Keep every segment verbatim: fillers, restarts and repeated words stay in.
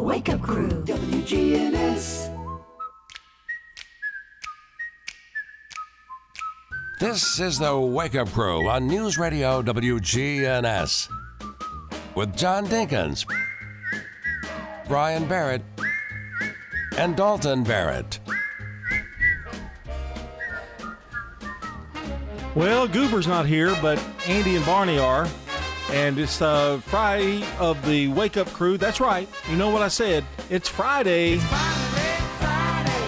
Wake Up Crew, W G N S. This is the Wake Up Crew on News Radio W G N S with John Dinkins, Brian Barrett, and Dalton Barrett. Well, Goober's not here, but Andy and Barney are. And it's uh, Friday of the Wake Up Crew. That's right. You know what I said. It's Friday. It's finally Friday.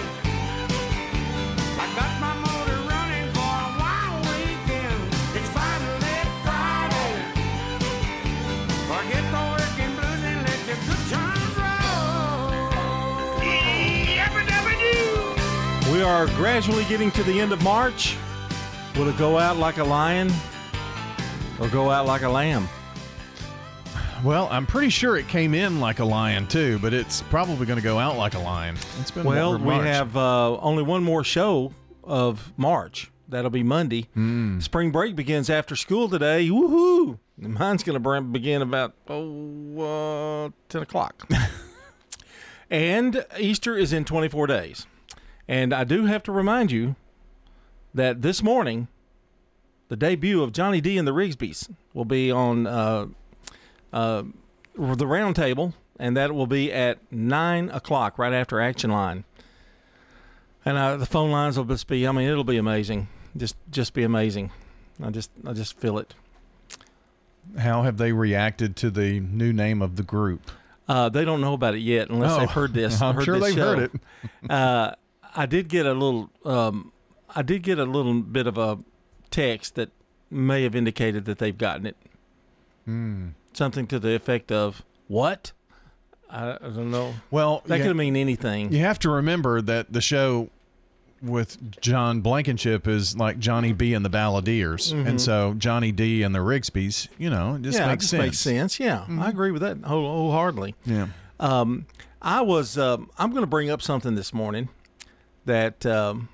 I got my motor running for a wild weekend. It's finally Friday. Forget the working blues and let your good times roll. Yabba-dabba-doo. We are gradually getting to the end of March. Will it go out like a lion or go out like a lamb? Well, I'm pretty sure it came in like a lion too, but it's probably going to go out like a lion. It's been Well, a we March. have uh, only one more show of March. That'll be Monday. Mm. Spring break begins after school today. Woohoo! Mine's going to begin about oh, uh, ten o'clock. And Easter is in twenty-four days. And I do have to remind you that this morning, the debut of Johnny D and the Rigsbys will be on uh, uh, the round table, and that will be at nine o'clock, right after Action Line. And uh, the phone lines will just be, I mean, it'll be amazing. Just just be amazing. I just I just feel it. How have they reacted to the new name of the group? Uh, they don't know about it yet, unless Oh, they've heard this. I'm heard sure this they've show. heard it. uh, I did get a little. Um, I did get a little bit of a text that may have indicated that they've gotten it. Mm. Something to the effect of, what? I, I don't know. Well, That you, could mean anything. you have to remember that the show with John Blankenship is like Johnny B and the Balladeers. Mhm. And so Johnny D and the Rigsbys, you know, it just yeah, makes it just sense. makes sense. Yeah, I agree with that whole, wholeheartedly. Yeah. Um, I was. Um, I'm going to bring up something this morning that um,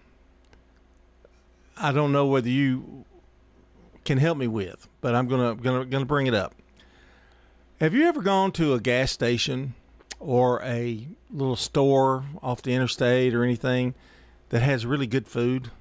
I don't know whether you can help me with, but I'm gonna gonna gonna bring it up. Have you ever gone to a gas station or a little store off the interstate or anything that has really good food?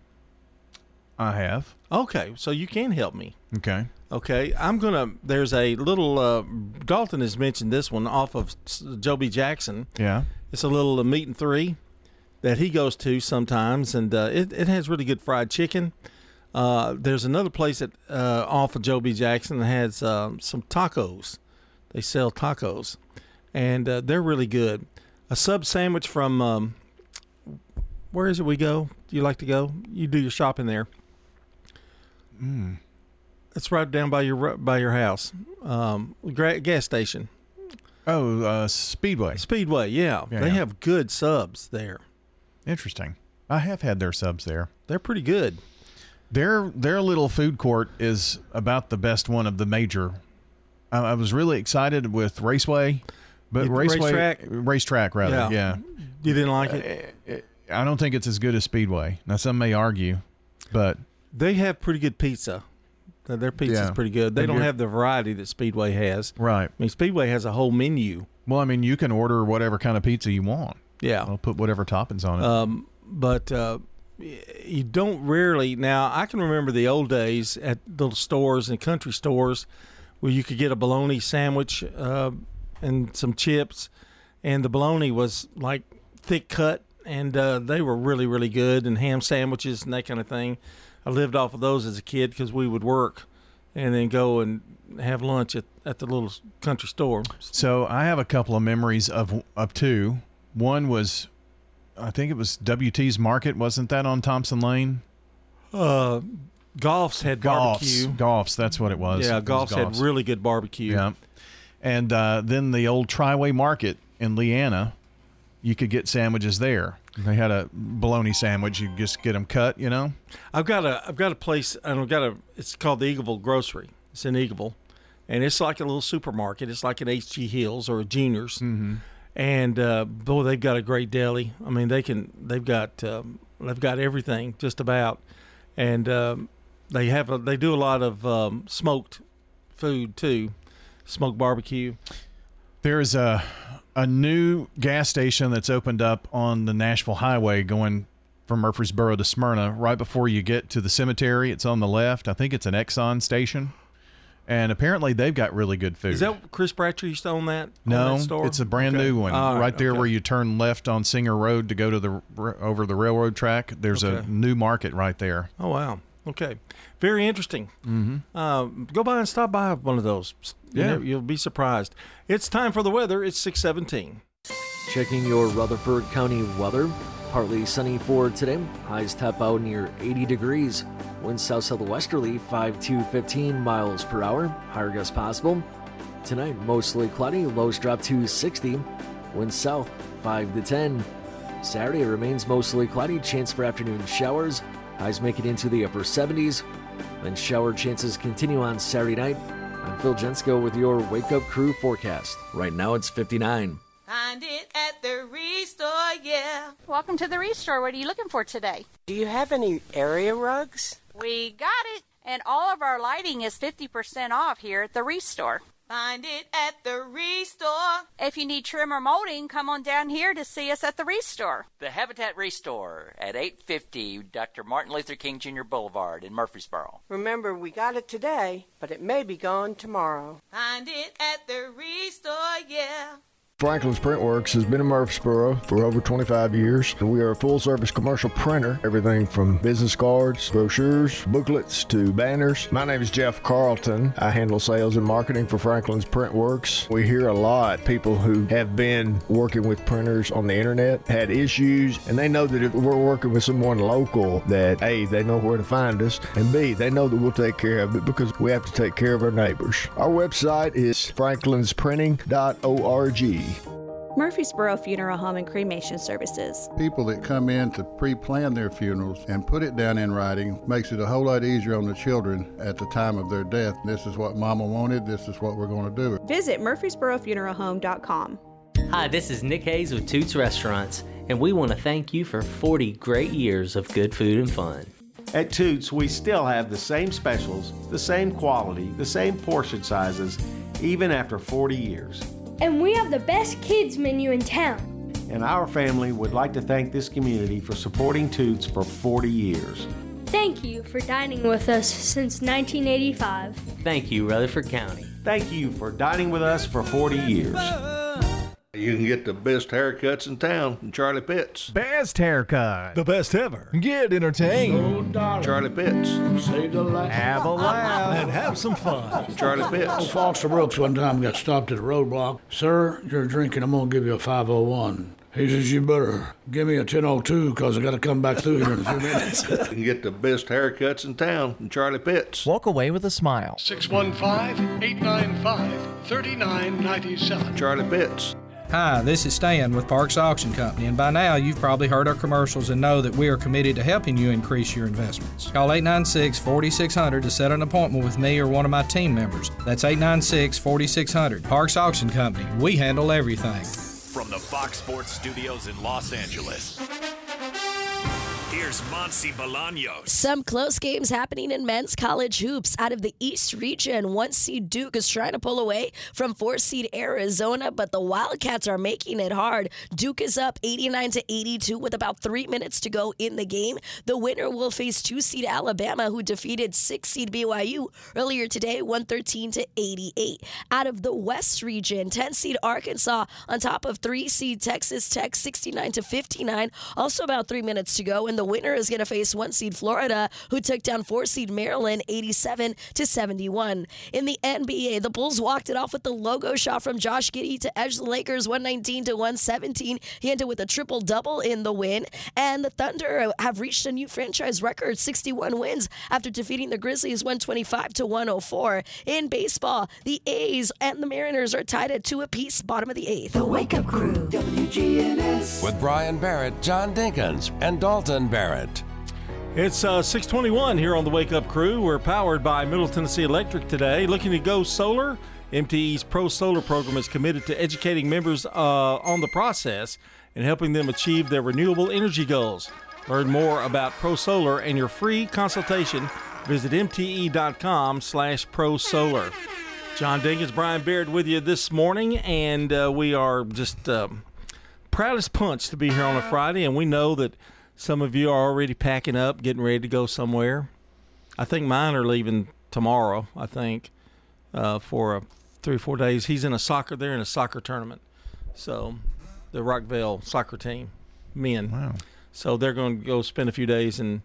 I have. Okay, so you can help me. Okay. Okay, I'm gonna. There's a little. Uh, Dalton has mentioned this one off of S- Joby Jackson. Yeah. It's a little uh, meat and three that he goes to sometimes, and uh, it it has really good fried chicken. Uh, there's another place that uh, off of Joby Jackson that has um, some tacos. They sell tacos, and uh, they're really good. A sub sandwich from um, where is it? We go. Do you like to go? You do your shopping there. Mm. It's right down by your by your house. Um, gra- gas station. Oh, uh, Speedway. Speedway, yeah. Yeah, they yeah. have good subs there. Interesting. I have had their subs there. They're pretty good. Their their little food court is about the best one of the major. I, I was really excited with Raceway, but The Raceway Racetrack? Racetrack rather. Yeah. Yeah. You didn't like it? Uh, I don't think it's as good as Speedway. Now some may argue, but They have pretty good pizza. Uh, Their pizza's Yeah. pretty good. They And don't you're- have the variety that Speedway has. right. I mean, Speedway has a whole menu. Well, I mean, you can order whatever kind of pizza you want. Yeah. I'll put whatever toppings on it. Um, but uh, y- you don't rarely. Now, I can remember the old days at little stores and country stores where you could get a bologna sandwich uh, and some chips, and the bologna was like thick cut, and uh, they were really, really good, and ham sandwiches and that kind of thing. I lived off of those as a kid because we would work and then go and have lunch at, at the little country store. So I have a couple of memories of of two. One was, I think it was W T's Market. Wasn't that on Thompson Lane? Uh, Golf's had Golf's. barbecue. Golf's. That's what it was. Yeah, It was Golf's had Golf's. really good barbecue. Yeah. And uh, then the old Triway Market in Leanna, you could get sandwiches there. They had a bologna sandwich. You just get them cut, you know? I've got a I've got a place and I've got a it's called the Eagleville Grocery. It's in Eagleville, and it's like a little supermarket. It's like an H G Hills or a Junior's, Mm-hmm. and uh, boy, they've got a great deli. I mean, they can they've got um, they've got everything just about, and um, they have a, they do a lot of um, smoked food too, smoked barbecue. There's a a new gas station that's opened up on the Nashville Highway going from Murfreesboro to Smyrna. Right before you get to the cemetery, it's on the left. I think it's an Exxon station. And apparently they've got really good food. Is that Chris Bratcher used to own that? No, own that store? It's a brand Okay. new one. All right, right, there okay. where you turn left on Singer Road to go to the over the railroad track. There's a Okay. new market right there. Oh, wow. Okay. Very interesting. Mm-hmm. Uh, go by and stop by one of those. You Yeah. know, you'll be surprised. It's time for the weather. It's six seventeen. Checking your Rutherford County weather. Partly sunny for today. Highs top out near eighty degrees. Winds south southwesterly five to fifteen miles per hour. Higher gusts possible. Tonight, mostly cloudy. Lows drop to sixty. Winds south five to ten. Saturday remains mostly cloudy. Chance for afternoon showers. Highs make it into the upper seventies. Then shower chances continue on Saturday night. I'm Phil Jensko with your Wake Up Crew forecast. Right now it's fifty-nine. Find it at the Restore, yeah. Welcome to the Restore. What are you looking for today? Do you have any area rugs? We got it. And all of our lighting is fifty percent off here at the Restore. Find it at the Restore. If you need trim or molding, come on down here to see us at the Restore. The Habitat Restore at eight fifty Doctor Martin Luther King Junior Boulevard in Murfreesboro. Remember, we got it today, but it may be gone tomorrow. Find it at the Restore, yeah. Franklin's Printworks has been in Murfreesboro for over twenty-five years. We are a full-service commercial printer, everything from business cards, brochures, booklets, to banners. My name is Jeff Carlton. I handle sales and marketing for Franklin's Printworks. We hear a lot people who have been working with printers on the internet, had issues, and they know that if we're working with someone local, that A, they know where to find us, and B, they know that we'll take care of it because we have to take care of our neighbors. Our website is franklins printing dot org. Murfreesboro Funeral Home and Cremation Services. People that come in to pre-plan their funerals and put it down in writing makes it a whole lot easier on the children at the time of their death. This is what Mama wanted. This is what we're going to do. Visit murfreesboro funeral home dot com. Hi, this is Nick Hayes with Toots Restaurants, and we want to thank you for forty great years of good food and fun. At Toots, we still have the same specials, the same quality, the same portion sizes, even after forty years. And we have the best kids menu in town. And our family would like to thank this community for supporting Toots for forty years. Thank you for dining with us since nineteen eighty-five. Thank you, Rutherford County. Thank you for dining with us for forty years. You can get the best haircuts in town from Charlie Pitts. Best haircut. The best ever. Get entertained. So Charlie Pitts. Have a laugh. And have some fun. Charlie Pitts. Old Foster Brooks one time got stopped at a roadblock. Sir, you're drinking. I'm going to give you a five oh one. He says, you better give me a ten oh two because I got to come back through here in a few minutes. You can get the best haircuts in town from Charlie Pitts. Walk away with a smile. six one five, eight nine five, three nine nine seven. Charlie Pitts. Hi, this is Stan with Parks Auction Company, and by now you've probably heard our commercials and know that we are committed to helping you increase your investments. Call eight nine six, four six zero zero to set an appointment with me or one of my team members. That's eight nine six, four six zero zero. Parks Auction Company. We handle everything. From the Fox Sports Studios in Los Angeles, here's Monsi Bolaños. Some close games happening in men's college hoops. Out of the East region, one seed Duke is trying to pull away from four seed Arizona, but the Wildcats are making it hard. Duke is up eighty-nine to eighty-two with about three minutes to go in the game. The winner will face two seed Alabama, who defeated six seed B Y U earlier today, one thirteen to eighty-eight. Out of the West region, ten seed Arkansas on top of three seed Texas Tech, sixty-nine to fifty-nine. Also about three minutes to go, and the winner is going to face one seed Florida, who took down four seed Maryland, eighty-seven to seventy-one. In the N B A, the Bulls walked it off with the logo shot from Josh Giddey to edge the Lakers, one nineteen to one seventeen. He ended with a triple-double in the win, and the Thunder have reached a new franchise record, sixty-one wins after defeating the Grizzlies one twenty-five to one oh four. In baseball, the A's and the Mariners are tied at two apiece, bottom of the eighth. The Wake Up Crew, W G N S. With Brian Barrett, John Dinkins, and Dalton Barrett. It's uh, six twenty-one here on the Wake Up Crew. We're powered by Middle Tennessee Electric today. Looking to go solar? M T E's Pro Solar program is committed to educating members uh, on the process and helping them achieve their renewable energy goals. Learn more about Pro Solar and your free consultation. Visit M T E dot com slash pro solar. John Dinkins, Brian Baird with you this morning, and uh, we are just um, proud as punch to be here on a Friday, and we know that some of you are already packing up, getting ready to go somewhere. I think mine are leaving tomorrow, I think, uh, for a three or four days. He's in a soccer, they're in a soccer tournament, so the Rockville soccer team, men. Wow. So they're going to go spend a few days, and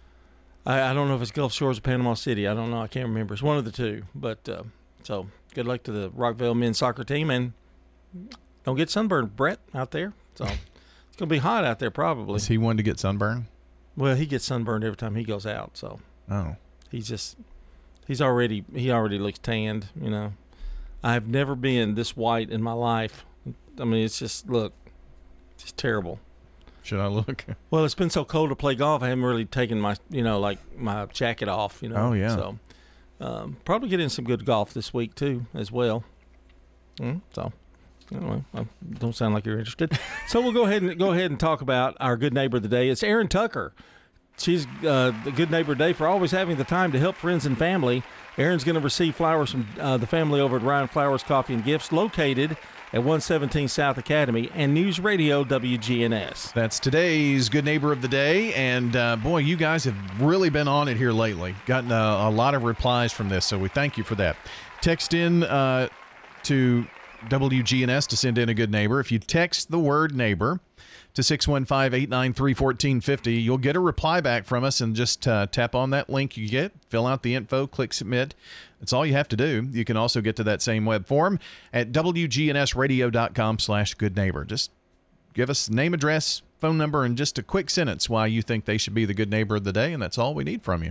I, I don't know if it's Gulf Shores or Panama City. I don't know. I can't remember. It's one of the two, but uh, – so good luck to the Rockville men's soccer team, and don't get sunburned, Brett, out there. So it's going to be hot out there probably. Is he one to get sunburned? Well, he gets sunburned every time he goes out. So oh, he's just he's already he already looks tanned. You know, I've never been this white in my life. I mean, it's just look, it's just terrible. Should I look? Well, it's been so cold to play golf. I haven't really taken my you know like my jacket off. You know. Oh yeah. So. Um, probably get in some good golf this week too, as well. Mm, so, anyway, I don't sound like you're interested. So we'll go ahead and go ahead and talk about our good neighbor of the day. It's Erin Tucker. She's uh, the good neighbor of the day for always having the time to help friends and family. Erin's going to receive flowers from uh, the family over at Ryan Flowers Coffee and Gifts, located at one seventeen South Academy and News Radio W G N S. That's today's Good Neighbor of the Day, and uh, boy, you guys have really been on it here lately. Gotten a, a lot of replies from this, so we thank you for that. Text in uh, to W G N S to send in a good neighbor. If you text the word neighbor to six one five, eight nine three, one four five zero, you'll get a reply back from us, and just uh, tap on that link you get, fill out the info, click submit. That's all you have to do. You can also get to that same web form at W G N S radio dot com slash good neighbor. Just give us name, address, phone number, and just a quick sentence why you think they should be the good neighbor of the day, and that's all we need from you.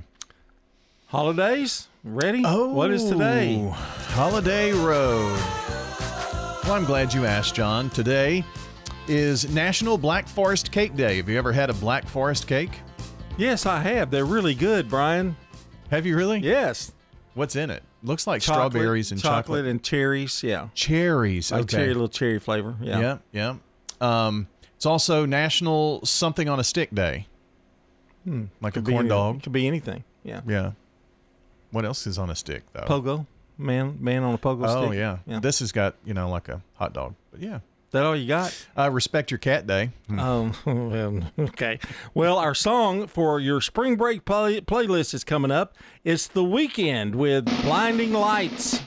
Holidays? Ready? Oh, what is today? Holiday Road. Well, I'm glad you asked, John. Today is National Black Forest Cake Day. Have you ever had a Black Forest cake? Yes, I have. They're really good, Brian. Have you really? Yes. What's in it? Looks like chocolate, strawberries and chocolate. chocolate. and cherries, yeah. Cherries, like okay. cherry, little cherry flavor, yeah. Yeah, yeah. Um, it's also National Something on a Stick Day. Hmm. Like could a corn be, dog. It could be anything, yeah. Yeah. What else is on a stick, though? Pogo. Man man on a pogo oh, stick. Oh, yeah. yeah. This has got, you know, like a hot dog. But, yeah. That all you got? Uh, Respect Your Cat Day. Um, well, okay. Well, our song for your spring break play- playlist is coming up. It's The Weeknd with Blinding Lights.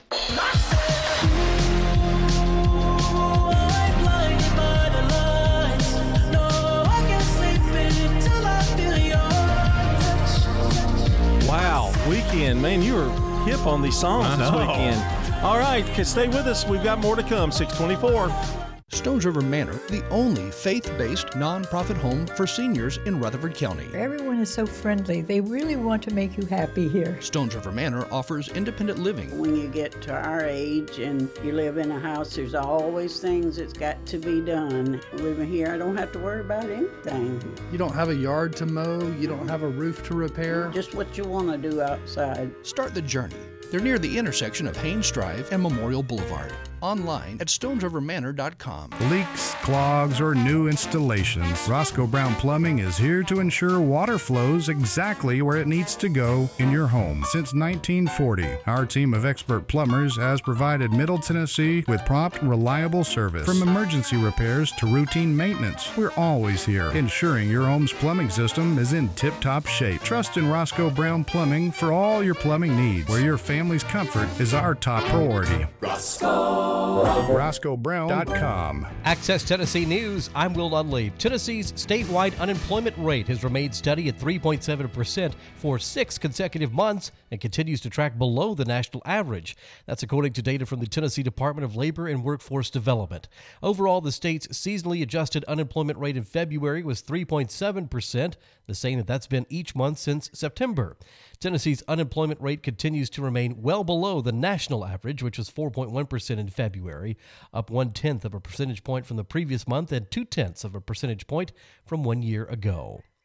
Wow, Weeknd, man, you were hip on these songs this weekend. All right, stay with us. We've got more to come. six twenty-four. Stones River Manor, the only faith-based nonprofit home for seniors in Rutherford County. Everyone is so friendly. They really want to make you happy here. Stones River Manor offers independent living. When you get to our age and you live in a house, there's always things that's got to be done. Living here, I don't have to worry about anything. You don't have a yard to mow. You don't have a roof to repair. Just what you want to do outside. Start the journey. They're near the intersection of Haynes Drive and Memorial Boulevard. Online at stones river manor dot com. Leaks, clogs, or new installations, Roscoe Brown Plumbing is here to ensure water flows exactly where it needs to go in your home. Since nineteen forty, our team of expert plumbers has provided Middle Tennessee with prompt, reliable service. From emergency repairs to routine maintenance, we're always here, ensuring your home's plumbing system is in tip-top shape. Trust in Roscoe Brown Plumbing for all your plumbing needs, where your family's comfort is our top priority. Roscoe. Roscoe Brown dot com. Access Tennessee News, I'm Will Nunley. Tennessee's statewide unemployment rate has remained steady at three point seven percent for six consecutive months and continues to track below the national average. That's according to data from the Tennessee Department of Labor and Workforce Development. Overall, the state's seasonally adjusted unemployment rate in February was three point seven percent, the same that that's been each month since September. Tennessee's unemployment rate continues to remain well below the national average, which was four point one percent in February, up one-tenth of a percentage point from the previous month and two-tenths of a percentage point from one year ago.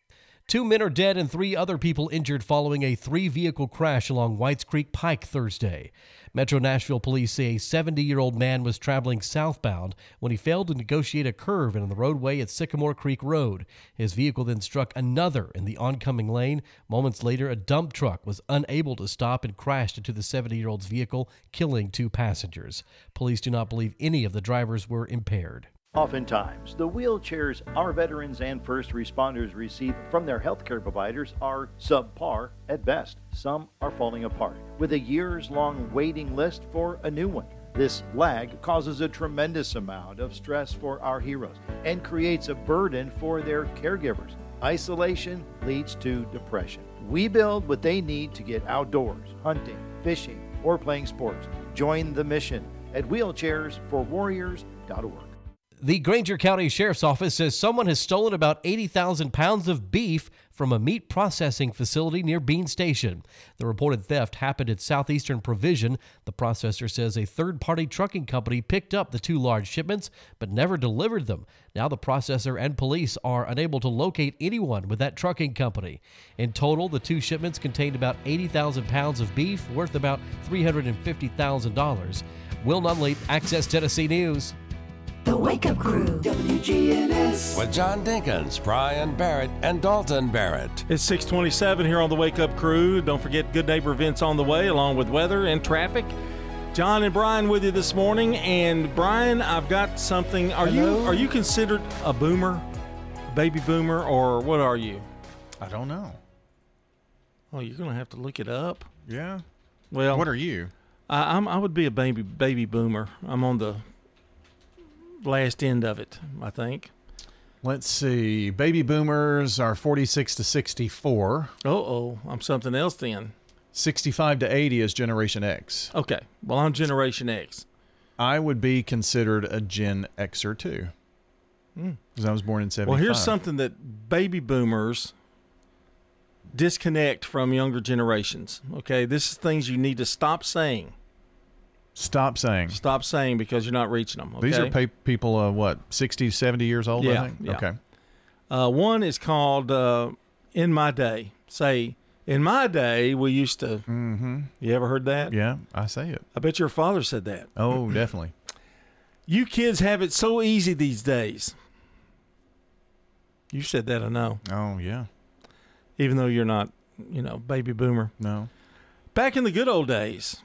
Two men are dead and three other people injured following a three-vehicle crash along Whites Creek Pike Thursday. Metro Nashville police say a seventy-year-old man was traveling southbound when he failed to negotiate a curve in the roadway at Sycamore Creek Road. His vehicle then struck another in the oncoming lane. Moments later, a dump truck was unable to stop and crashed into the seventy-year-old's vehicle, killing two passengers. Police do not believe any of the drivers were impaired. Oftentimes, the wheelchairs our veterans and first responders receive from their healthcare providers are subpar at best. Some are falling apart, with a years-long waiting list for a new one. This lag causes a tremendous amount of stress for our heroes and creates a burden for their caregivers. Isolation leads to depression. We build what they need to get outdoors, hunting, fishing, or playing sports. Join the mission at wheelchairs for warriors dot org. The Granger County Sheriff's Office says someone has stolen about eighty thousand pounds of beef from a meat processing facility near Bean Station. The reported theft happened at Southeastern Provision. The processor says a third-party trucking company picked up the two large shipments but never delivered them. Now the processor and police are unable to locate anyone with that trucking company. In total, the two shipments contained about eighty thousand pounds of beef worth about three hundred fifty thousand dollars. Will Nunley, Access Tennessee News. The Wake Up Crew, W G N S. With John Dinkins, Brian Barrett, and Dalton Barrett. It's six twenty-seven here on the Wake Up Crew. Don't forget Good Neighbor events on the way, along with weather and traffic. John and Brian with you this morning. And Brian, I've got something. Are Hello? you are you considered a boomer, baby boomer, or what are you? I don't know. Oh, you're gonna have to look it up. Yeah. Well, What are you? I, I'm I would be a baby baby boomer. I'm on the last end of it, I think. Let's see. Baby boomers are forty-six to sixty-four. Uh-oh, I'm something else then. sixty-five to eighty is Generation X. Okay, well, I'm Generation X. I would be considered a Gen Xer too. Mm. Because I was born in seventy-five. Well, here's something that baby boomers disconnect from younger generations. Okay, this is things you need to stop saying. Stop saying. Stop saying because you're not reaching them. Okay? These are pa- people, uh, what, sixty, seventy years old, yeah, I think? Yeah. Okay. Uh, one is called uh, In My Day. Say, in my day, we used to. Mm-hmm. You ever heard that? Yeah, I say it. I bet your father said that. Oh, definitely. You kids have it so easy these days. You said that, I know. Oh, yeah. Even though you're not, you know, baby boomer. No. Back in the good old days,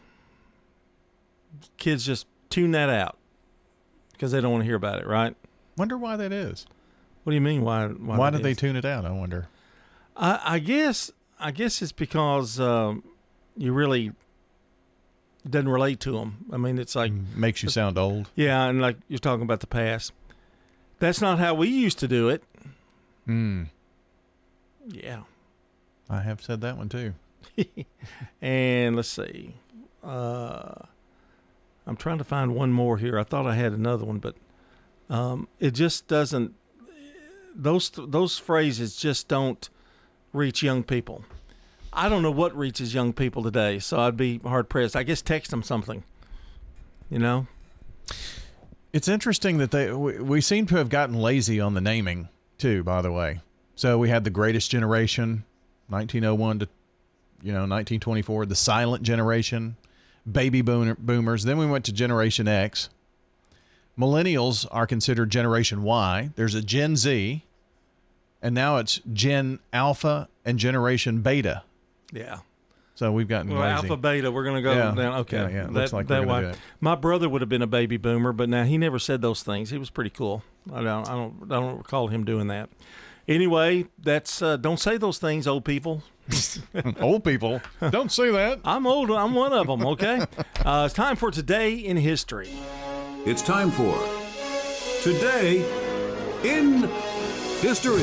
kids just tune that out because they don't want to hear about it, right? Wonder why that is. What do you mean? Why? Why, Why that did they is? tune it out? I wonder. I, I guess. I guess it's because um, you really doesn't relate to them. I mean, it's like makes you sound old. Yeah, and like you're talking about the past. That's not how we used to do it. Hmm. Yeah. I have said that one too. And let's see. Uh, I'm trying to find one more here. I thought I had another one, but um, it just doesn't. Those those phrases just don't reach young people. I don't know what reaches young people today, so I'd be hard pressed. I guess text them something. You know. It's interesting that they we, we seem to have gotten lazy on the naming too. By the way, so we had the Greatest Generation, nineteen oh one to you know nineteen twenty-four, the Silent Generation. Baby boomer, boomers. Then we went to Generation X. Millennials are considered Generation Y. There's a Gen Z. And now it's Gen Alpha and Generation Beta. Yeah. So we've gotten well, lazy. Alpha, Beta, we're going to go yeah. down. Okay. Yeah, yeah. It That, looks like that we're going way. to do it. My brother would have been a baby boomer, but now he never said those things. He was pretty cool. I don't, I don't, I don't recall him doing that. Anyway, that's uh, don't say those things, old people. Old people, don't say that. I'm old. I'm one of them. Okay. uh, it's time for Today in History. It's time for Today in History.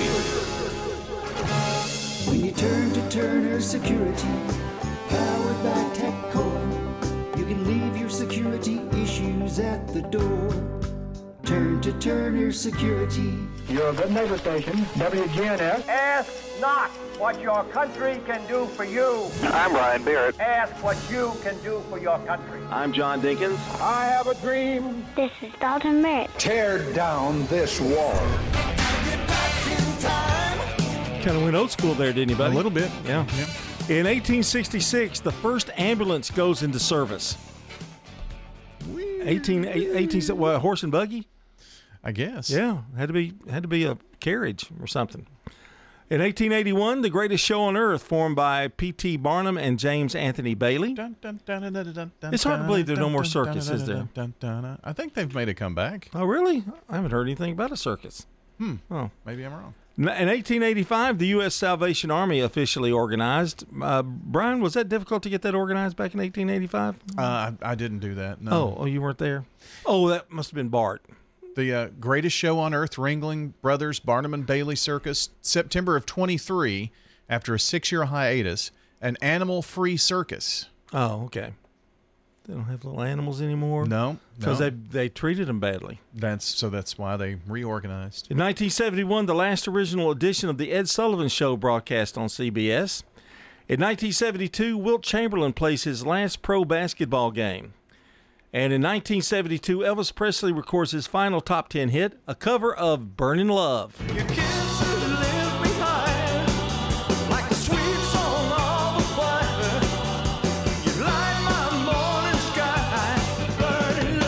When you turn to Turner Security, powered by TechCore, you can leave your security issues at the door. Turn to Turner Security. You're a good neighbor station, W G N S. Ask not what your country can do for you. I'm Brian Barrett. Ask what you can do for your country. I'm John Dinkins. I have a dream. This is Dalton Merritt. Tear down this wall. Kind of went old school there, didn't you, buddy? A little bit. Yeah. yeah. In eighteen sixty-six, the first ambulance goes into service. eighteen, eighteen, what, horse and buggy? I guess. Yeah, had to be had to be a carriage or something. In eighteen eighty-one, The Greatest Show on Earth, formed by P T Barnum and James Anthony Bailey. It's hard to believe there's no more circus, is there? I think they've made a comeback. Oh, really? I haven't heard anything about a circus. Hmm. Oh, maybe I'm wrong. In eighteen eighty-five, the U S Salvation Army officially organized. Uh, Brian, was that difficult to get that organized back in eighteen eighty-five? Uh, I, I didn't do that, no. Oh, oh, you weren't there? Oh, that must have been Bart. The uh, Greatest Show on Earth, Ringling Brothers, Barnum and Bailey Circus, September of twenty-three, after a six-year hiatus, an animal-free circus. Oh, okay. They don't have little animals anymore? No. Because no. they, they treated them badly. That's So that's why they reorganized. In nineteen seventy-one, the last original edition of The Ed Sullivan Show broadcast on C B S. In nineteen seventy-two, Wilt Chamberlain plays his last pro basketball game. And in nineteen seventy-two, Elvis Presley records his final top ten hit, a cover of Burnin' Love. Your kiss lives behind like a sweet song of a choir. You light my morning sky, burning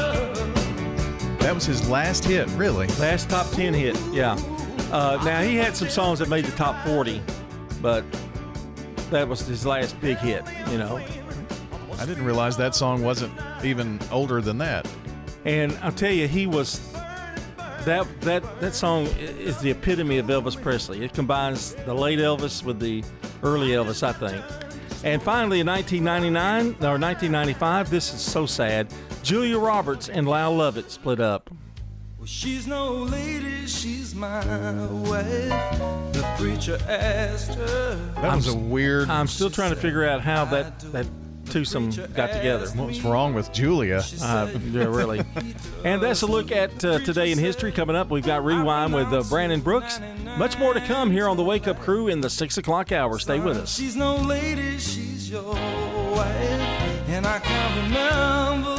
love. That was his last hit, really. Last top ten hit, yeah. Uh, now, he had some songs that made the top forty, but that was his last big hit, you know. I didn't realize that song wasn't even older than that. And I'll tell you, he was that that that song is the epitome of Elvis Presley. It combines the late Elvis with the early Elvis, I think. And finally, in nineteen ninety-nine or nineteen ninety-five, this is so sad. Julia Roberts and Lyle Lovett split up. Well, she's no lady, she's my wife. The preacher asked her. That was a weird. I'm still trying to figure out how that that. twosome got together. What's wrong with Julia? Uh, yeah, really. And that's a look at uh, Today in History. Coming up, we've got Rewind with uh, Brandon Brooks. Much more to come here on the Wake Up Crew in the six o'clock hour. Stay with us. She's no lady, she's your wife. And I can't remember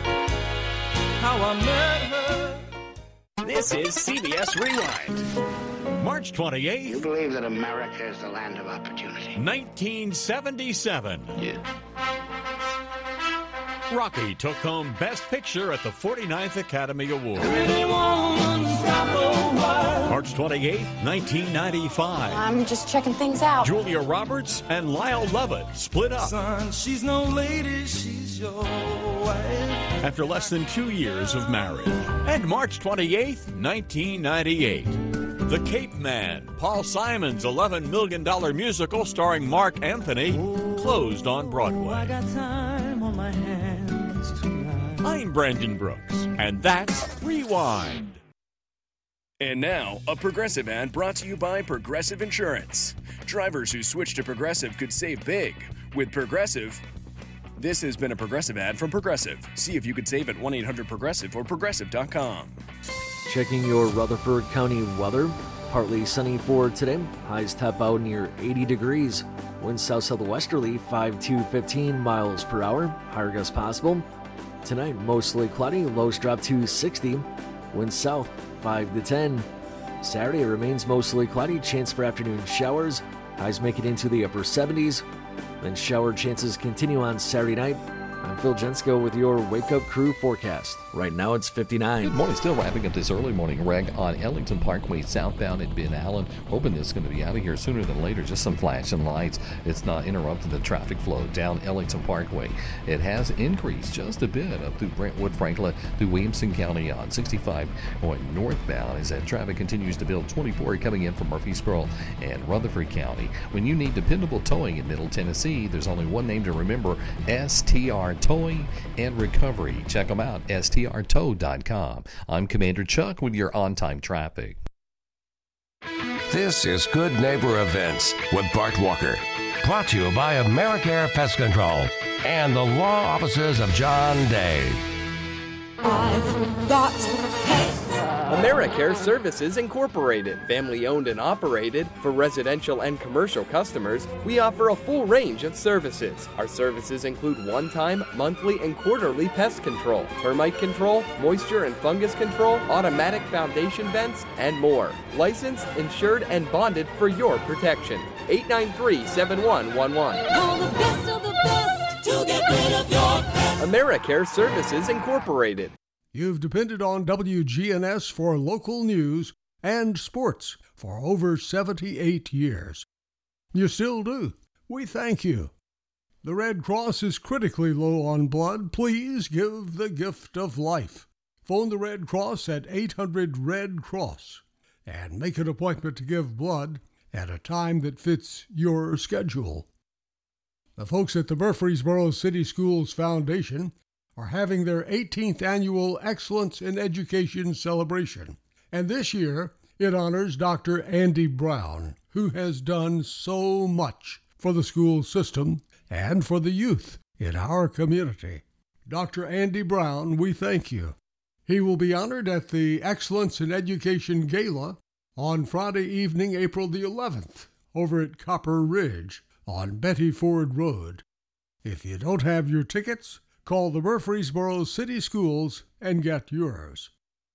how I met her. This is C B S Rewind. March twenty-eighth. You believe that America is the land of opportunity? nineteen seventy-seven. Yeah. Rocky took home Best Picture at the forty-ninth Academy Awards. March twenty-eighth, nineteen ninety-five. I'm just checking things out. Julia Roberts and Lyle Lovett split up. Son, she's no lady, she's your wife. After less than two years of marriage. And March twenty-eighth, nineteen ninety-eight. The Cape Man, Paul Simon's eleven million dollars musical starring Mark Anthony, closed on Broadway. I got time on my hands tonight. I'm Brandon Brooks, and that's Rewind. And now, a Progressive ad brought to you by Progressive Insurance. Drivers who switch to Progressive could save big. With Progressive, this has been a Progressive ad from Progressive. See if you could save at one eight hundred progressive or progressive dot com. Checking your Rutherford County weather. Partly sunny for today. Highs top out near eighty degrees. Winds south southwesterly five to fifteen miles per hour. Higher gusts possible. Tonight, mostly cloudy. Lows drop to sixty. Winds south five to ten. Saturday remains mostly cloudy. Chance for afternoon showers. Highs make it into the upper seventies. Then shower chances continue on Saturday night. I'm Phil Jensko with your Wake Up Crew forecast. Right now it's fifty-nine. Good morning. Still wrapping up this early morning wreck on Ellington Parkway southbound at Ben Allen. Hoping this is going to be out of here sooner than later. Just some flashing lights. It's not interrupting the traffic flow down Ellington Parkway. It has increased just a bit up through Brentwood, Franklin, through Williamson County on sixty-five going northbound as that traffic continues to build. twenty-four coming in from Murfreesboro and Rutherford County. When you need dependable towing in Middle Tennessee, there's only one name to remember, S T R Towing and Recovery. Check them out, S T R tow dot com. I'm Commander Chuck with your on-time traffic. This is Good Neighbor Events with Bart Walker. Brought to you by AmeriCare Pest Control and the law offices of John Day. I've got pests. AmeriCare Services Incorporated, family owned and operated. For residential and commercial customers, we offer a full range of services. Our services include one-time, monthly, and quarterly pest control, termite control, moisture and fungus control, automatic foundation vents, and more. Licensed, insured, and bonded for your protection. eight nine three, seven one one one. All the best of the best to get rid of your pest. AmeriCare Services Incorporated. You've depended on W G N S for local news and sports for over seventy-eight years. You still do. We thank you. The Red Cross is critically low on blood. Please give the gift of life. Phone the Red Cross at eight hundred red cross and make an appointment to give blood at a time that fits your schedule. The folks at the Murfreesboro City Schools Foundation are having their eighteenth annual Excellence in Education celebration. And this year, it honors Doctor Andy Brown, who has done so much for the school system and for the youth in our community. Doctor Andy Brown, we thank you. He will be honored at the Excellence in Education Gala on Friday evening, April the eleventh, over at Copper Ridge on Betty Ford Road. If you don't have your tickets, call the Murfreesboro City Schools and get yours.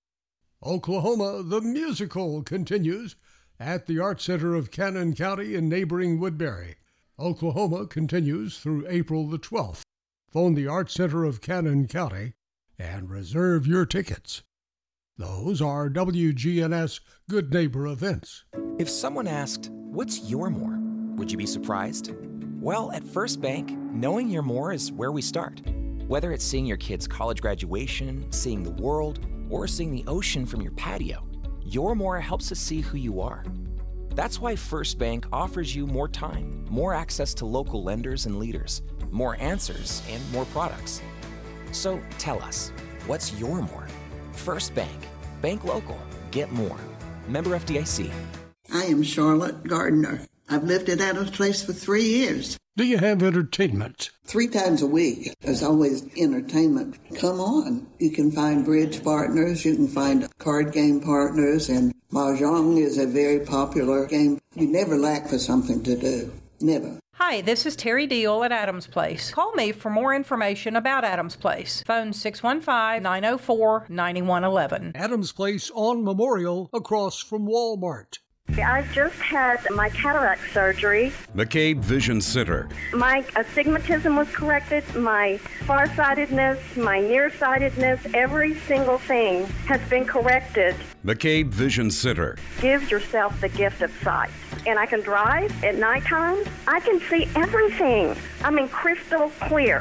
Oklahoma, the musical continues at the Art Center of Cannon County in neighboring Woodbury. Oklahoma continues through April the twelfth. Phone the Art Center of Cannon County and reserve your tickets. Those are W G N S Good Neighbor events. If someone asked, "What's your more?" would you be surprised? Well, at First Bank, knowing your more is where we start. Whether it's seeing your kid's college graduation, seeing the world, or seeing the ocean from your patio, your more helps us see who you are. That's why First Bank offers you more time, more access to local lenders and leaders, more answers, and more products. So tell us, what's your more? First Bank. Bank local. Get more. Member F D I C. I am Charlotte Gardner. I've lived at Adams Place for three years. Do you have entertainment? Three times a week. There's always entertainment. Come on. You can find bridge partners. You can find card game partners. And Mahjong is a very popular game. You never lack for something to do. Never. Hi, this is Terry Deal at Adams Place. Call me for more information about Adams Place. Phone six one five, nine oh four, nine one one one. Adams Place on Memorial across from Walmart. I've just had my cataract surgery. McCabe Vision Center. My astigmatism was corrected, my farsightedness, my nearsightedness, every single thing has been corrected. McCabe Vision Center. Give yourself the gift of sight. And I can drive at nighttime. I can see everything. I mean, crystal clear.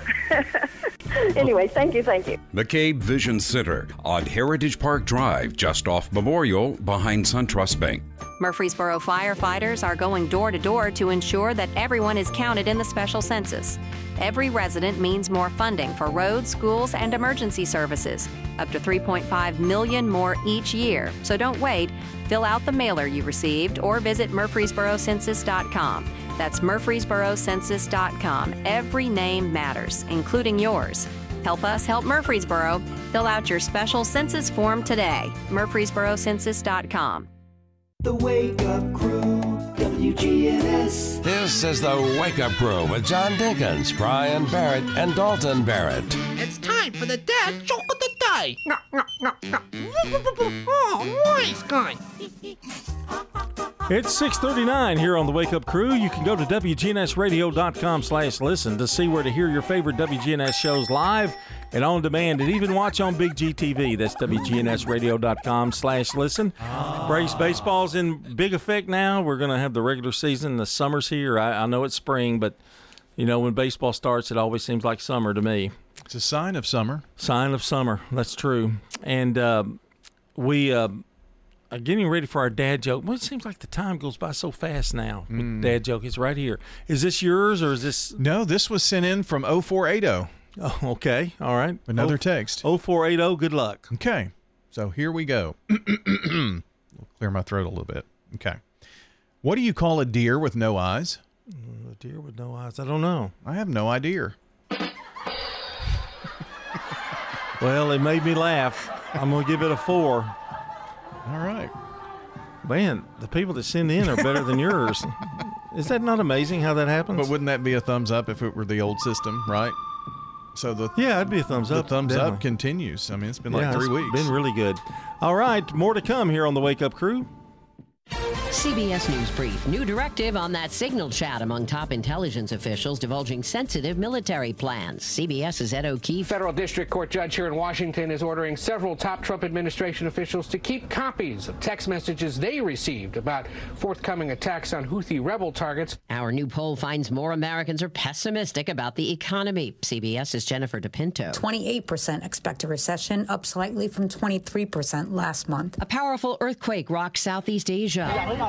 Anyway, thank you, thank you. McCabe Vision Center on Heritage Park Drive, just off Memorial, behind SunTrust Bank. Murfreesboro firefighters are going door to door to ensure that everyone is counted in the special census. Every resident means more funding for roads, schools, and emergency services. Up to three point five million dollars more each year. So don't wait. Fill out the mailer you received or visit Murfreesboro Census dot com. That's Murfreesboro Census dot com. Every name matters, including yours. Help us help Murfreesboro. Fill out your special census form today. Murfreesboro Census dot com. The Wake Up Crew, W G N S. This is the Wake Up Crew with John Dinkins, Brian Barrett, and Dalton Barrett. It's time for the dad joke of the day. Oh, nice guy. It's six thirty-nine here on the Wake Up Crew. You can go to W G N S radio dot com slash listen to see where to hear your favorite W G N S shows live and on demand, and even watch on Big G T V. That's W G N S radio dot com slash listen. Braves baseball's in big effect now. We're going to have the regular season. The summer's here. I, I know it's spring, but, you know, when baseball starts, it always seems like summer to me. It's a sign of summer. Sign of summer. That's true. And uh, we uh, are getting ready for our dad joke. Well, it seems like the time goes by so fast now. Mm. Dad joke is right here. Is this yours or is this? No, this was sent in from oh four eight oh. Oh, okay. All right. Another oh, text. oh four eight oh, good luck. Okay. So here we go. We'll clear my throat a little bit. Okay. What do you call a deer with no eyes? A deer with no eyes? I don't know. I have no idea. Well, it made me laugh. I'm going to give it a four. All right. Man, the people that send in are better than yours. Is that not amazing how that happens? But wouldn't that be a thumbs up if it were the old system, right? So the yeah, it'd be a thumbs the up. The thumbs definitely. up continues. I mean, it's been yeah, like three it's weeks. Been really good. All right, more to come here on the Wake Up Crew. C B S News Brief. New directive on that signal chat among top intelligence officials divulging sensitive military plans. CBS's Ed O'Keefe. Federal District Court judge here in Washington is ordering several top Trump administration officials to keep copies of text messages they received about forthcoming attacks on Houthi rebel targets. Our new poll finds more Americans are pessimistic about the economy. CBS's Jennifer DePinto. twenty-eight percent expect a recession, up slightly from twenty-three percent last month. A powerful earthquake rocked Southeast Asia.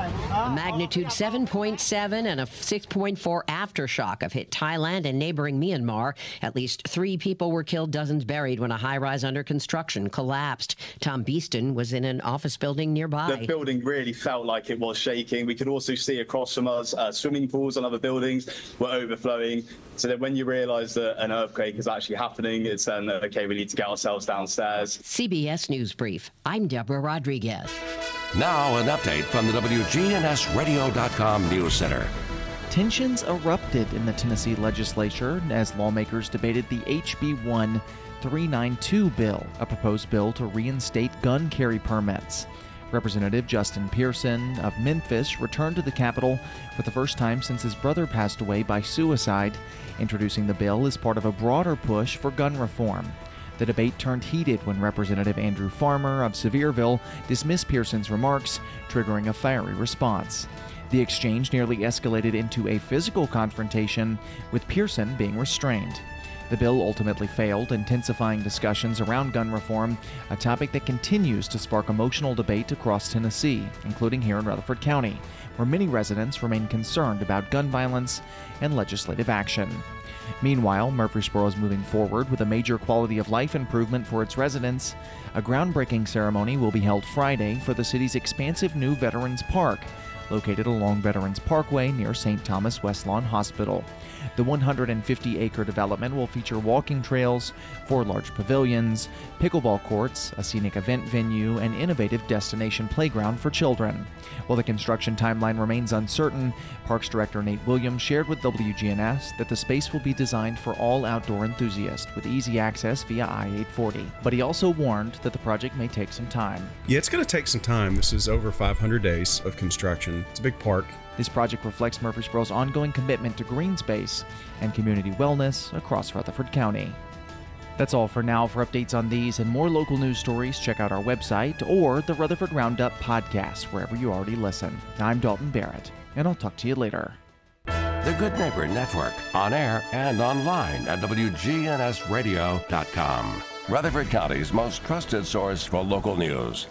A magnitude seven point seven and a six point four aftershock have hit Thailand and neighboring Myanmar. At least three people were killed, dozens buried when a high-rise under construction collapsed. Tom Beeston was in an office building nearby. The building really felt like it was shaking. We could also see across from us uh, swimming pools and other buildings were overflowing. So that when you realize that an earthquake is actually happening, it's then, that, okay, we need to get ourselves downstairs. C B S News Brief. I'm Deborah Rodriguez. Now, an update from the W G N S radio dot com News Center. Tensions erupted in the Tennessee legislature as lawmakers debated the H B one three ninety-two bill, a proposed bill to reinstate gun carry permits. Representative Justin Pearson of Memphis returned to the Capitol for the first time since his brother passed away by suicide, introducing the bill as part of a broader push for gun reform. The debate turned heated when Representative Andrew Farmer of Sevierville dismissed Pearson's remarks, triggering a fiery response. The exchange nearly escalated into a physical confrontation, with Pearson being restrained. The bill ultimately failed, intensifying discussions around gun reform, a topic that continues to spark emotional debate across Tennessee, including here in Rutherford County, where many residents remain concerned about gun violence and legislative action. Meanwhile, Murfreesboro is moving forward with a major quality of life improvement for its residents. A groundbreaking ceremony will be held Friday for the city's expansive new Veterans Park, located along Veterans Parkway near Saint Thomas Westlawn Hospital. The one hundred fifty acre development will feature walking trails, four large pavilions, pickleball courts, a scenic event venue, and innovative destination playground for children. While the construction timeline remains uncertain, Parks Director Nate Williams shared with W G N S that the space will be designed for all outdoor enthusiasts with easy access via I eight forty. But he also warned that the project may take some time. Yeah, it's going to take some time. This is over five hundred days of construction. It's a big park. This project reflects Murfreesboro's ongoing commitment to green space and community wellness across Rutherford County. That's all for now. For updates on these and more local news stories, check out our website or the Rutherford Roundup podcast, wherever you already listen. I'm Dalton Barrett, and I'll talk to you later. The Good Neighbor Network, on air and online at W G N S radio dot com. Rutherford County's most trusted source for local news.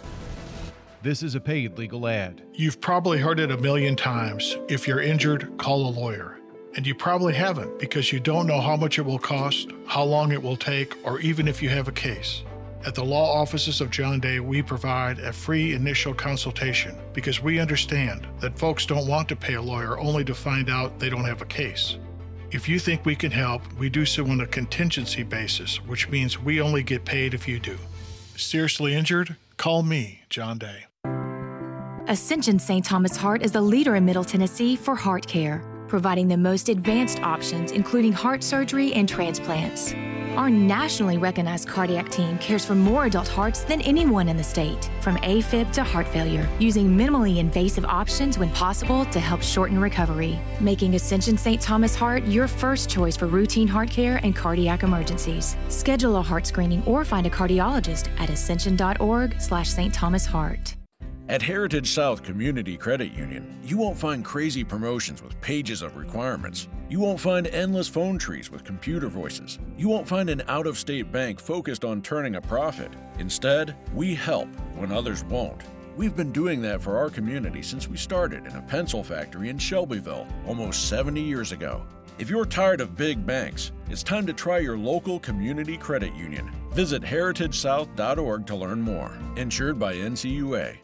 This is a paid legal ad. You've probably heard it a million times. If you're injured, call a lawyer. And you probably haven't, because you don't know how much it will cost, how long it will take, or even if you have a case. At the law offices of John Day, we provide a free initial consultation because we understand that folks don't want to pay a lawyer only to find out they don't have a case. If you think we can help, we do so on a contingency basis, which means we only get paid if you do. Seriously injured? Call me, John Day. Ascension Saint Thomas Heart is the leader in Middle Tennessee for heart care, providing the most advanced options, including heart surgery and transplants. Our nationally recognized cardiac team cares for more adult hearts than anyone in the state, from AFib to heart failure, using minimally invasive options when possible to help shorten recovery, making Ascension Saint Thomas Heart your first choice for routine heart care and cardiac emergencies. Schedule a heart screening or find a cardiologist at ascension.org slash Saint Thomas Heart. At Heritage South Community Credit Union, you won't find crazy promotions with pages of requirements. You won't find endless phone trees with computer voices. You won't find an out-of-state bank focused on turning a profit. Instead, we help when others won't. We've been doing that for our community since we started in a pencil factory in Shelbyville almost seventy years ago. If you're tired of big banks, it's time to try your local community credit union. Visit heritage south dot org to learn more. Insured by N C U A.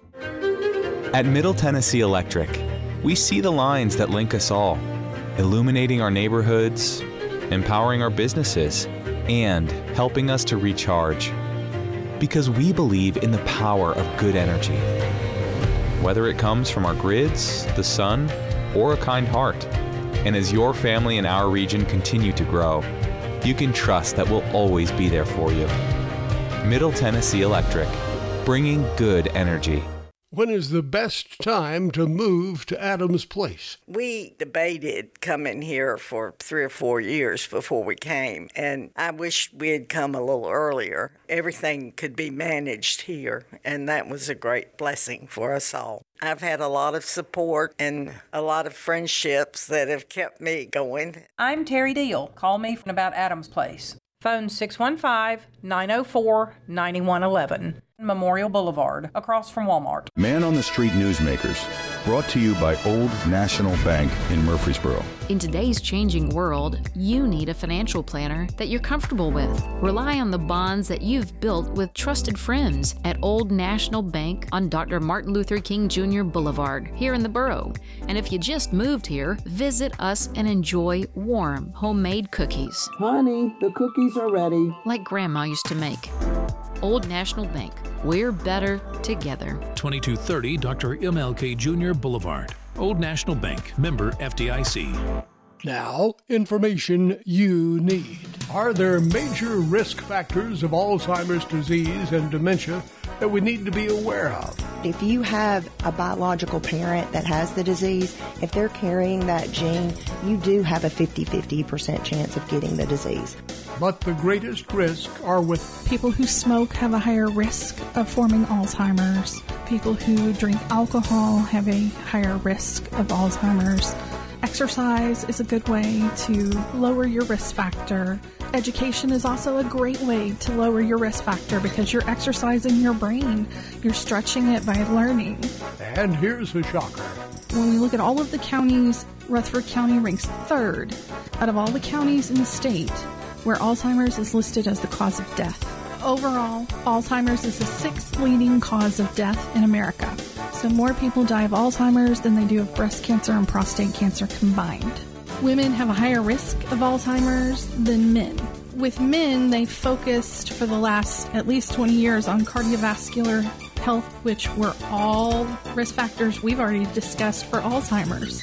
At Middle Tennessee Electric, we see the lines that link us all, illuminating our neighborhoods, empowering our businesses, and helping us to recharge. Because we believe in the power of good energy. whether it comes from our grids, the sun, or a kind heart. And as your family and our region continue to grow, you can trust that we'll always be there for you. Middle Tennessee Electric, bringing good energy. When is the best time to move to Adams Place? We debated coming here for three or four years before we came, and I wish we had come a little earlier. Everything could be managed here, and that was a great blessing for us all. I've had a lot of support and a lot of friendships that have kept me going. I'm Terry Deal. Call me about Adams Place. Phone six one five, nine oh four, nine one one one. Memorial Boulevard, across from Walmart. Man on the Street Newsmakers, brought to you by Old National Bank in Murfreesboro. In today's changing world, you need a financial planner that you're comfortable with. Rely on the bonds that you've built with trusted friends at Old National Bank on Doctor Martin Luther King Junior Boulevard, here in the borough. And if you just moved here, visit us and enjoy warm, homemade cookies. Honey, the cookies are ready. Like Grandma used to make. Old National Bank. We're better together. twenty-two thirty Doctor M L K Junior Boulevard. Old National Bank. Member F D I C. Now, information you need. Are there major risk factors of Alzheimer's disease and dementia that we need to be aware of? If you have a biological parent that has the disease, if they're carrying that gene, you do have a fifty-fifty percent chance of getting the disease. But the greatest risk are with people who smoke have a higher risk of forming Alzheimer's. People who drink alcohol have a higher risk of Alzheimer's. Exercise is a good way to lower your risk factor. Education is also a great way to lower your risk factor because you're exercising your brain. You're stretching it by learning. And here's a shocker. When we look at all of the counties, Rutherford County ranks third out of all the counties in the state where Alzheimer's is listed as the cause of death. Overall, Alzheimer's is the sixth leading cause of death in America. So more people die of Alzheimer's than they do of breast cancer and prostate cancer combined. Women have a higher risk of Alzheimer's than men. With men, they've focused for the last at least twenty years on cardiovascular health, which were all risk factors we've already discussed for Alzheimer's.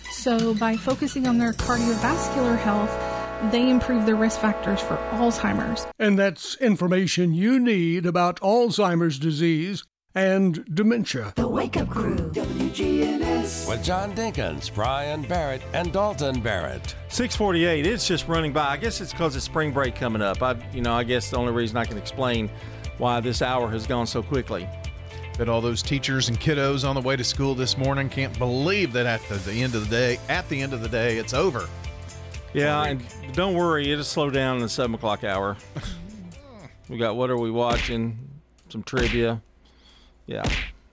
So by focusing on their cardiovascular health, they improve their risk factors for Alzheimer's. And that's information you need about Alzheimer's disease and dementia. The Wake Up Crew, W G N S. With John Dinkins, Brian Barrett, and Dalton Barrett. six forty-eight, it's just running by. I guess it's because it's spring break coming up. I, you know, I guess the only reason I can explain why this hour has gone so quickly. But all those teachers and kiddos on the way to school this morning can't believe that at the, the end of the day, at the end of the day, it's over. Yeah, and don't worry, it'll slow down in the seven o'clock hour. We got What Are We Watching? Some trivia. Yeah.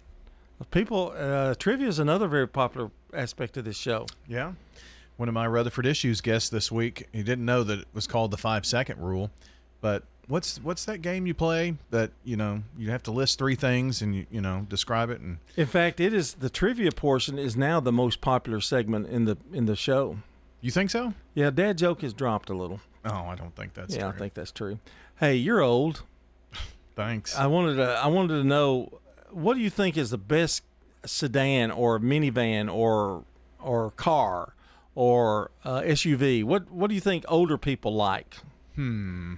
People, uh, trivia is another very popular aspect of this show. Yeah. One of my Rutherford Issues guests this week, he didn't know that it was called the five-second rule. But what's what's that game you play that, you know, you have to list three things and, you, you know, describe it? And in fact, it is the trivia portion is now the most popular segment in the in the show. You think so? Yeah, Dad joke has dropped a little. Oh, I don't think that's yeah, true. I think that's true. Hey, you're old. Thanks. I wanted to I wanted to know, what do you think is the best sedan or minivan or or car or uh, S U V? What what do you think older people like? Hmm.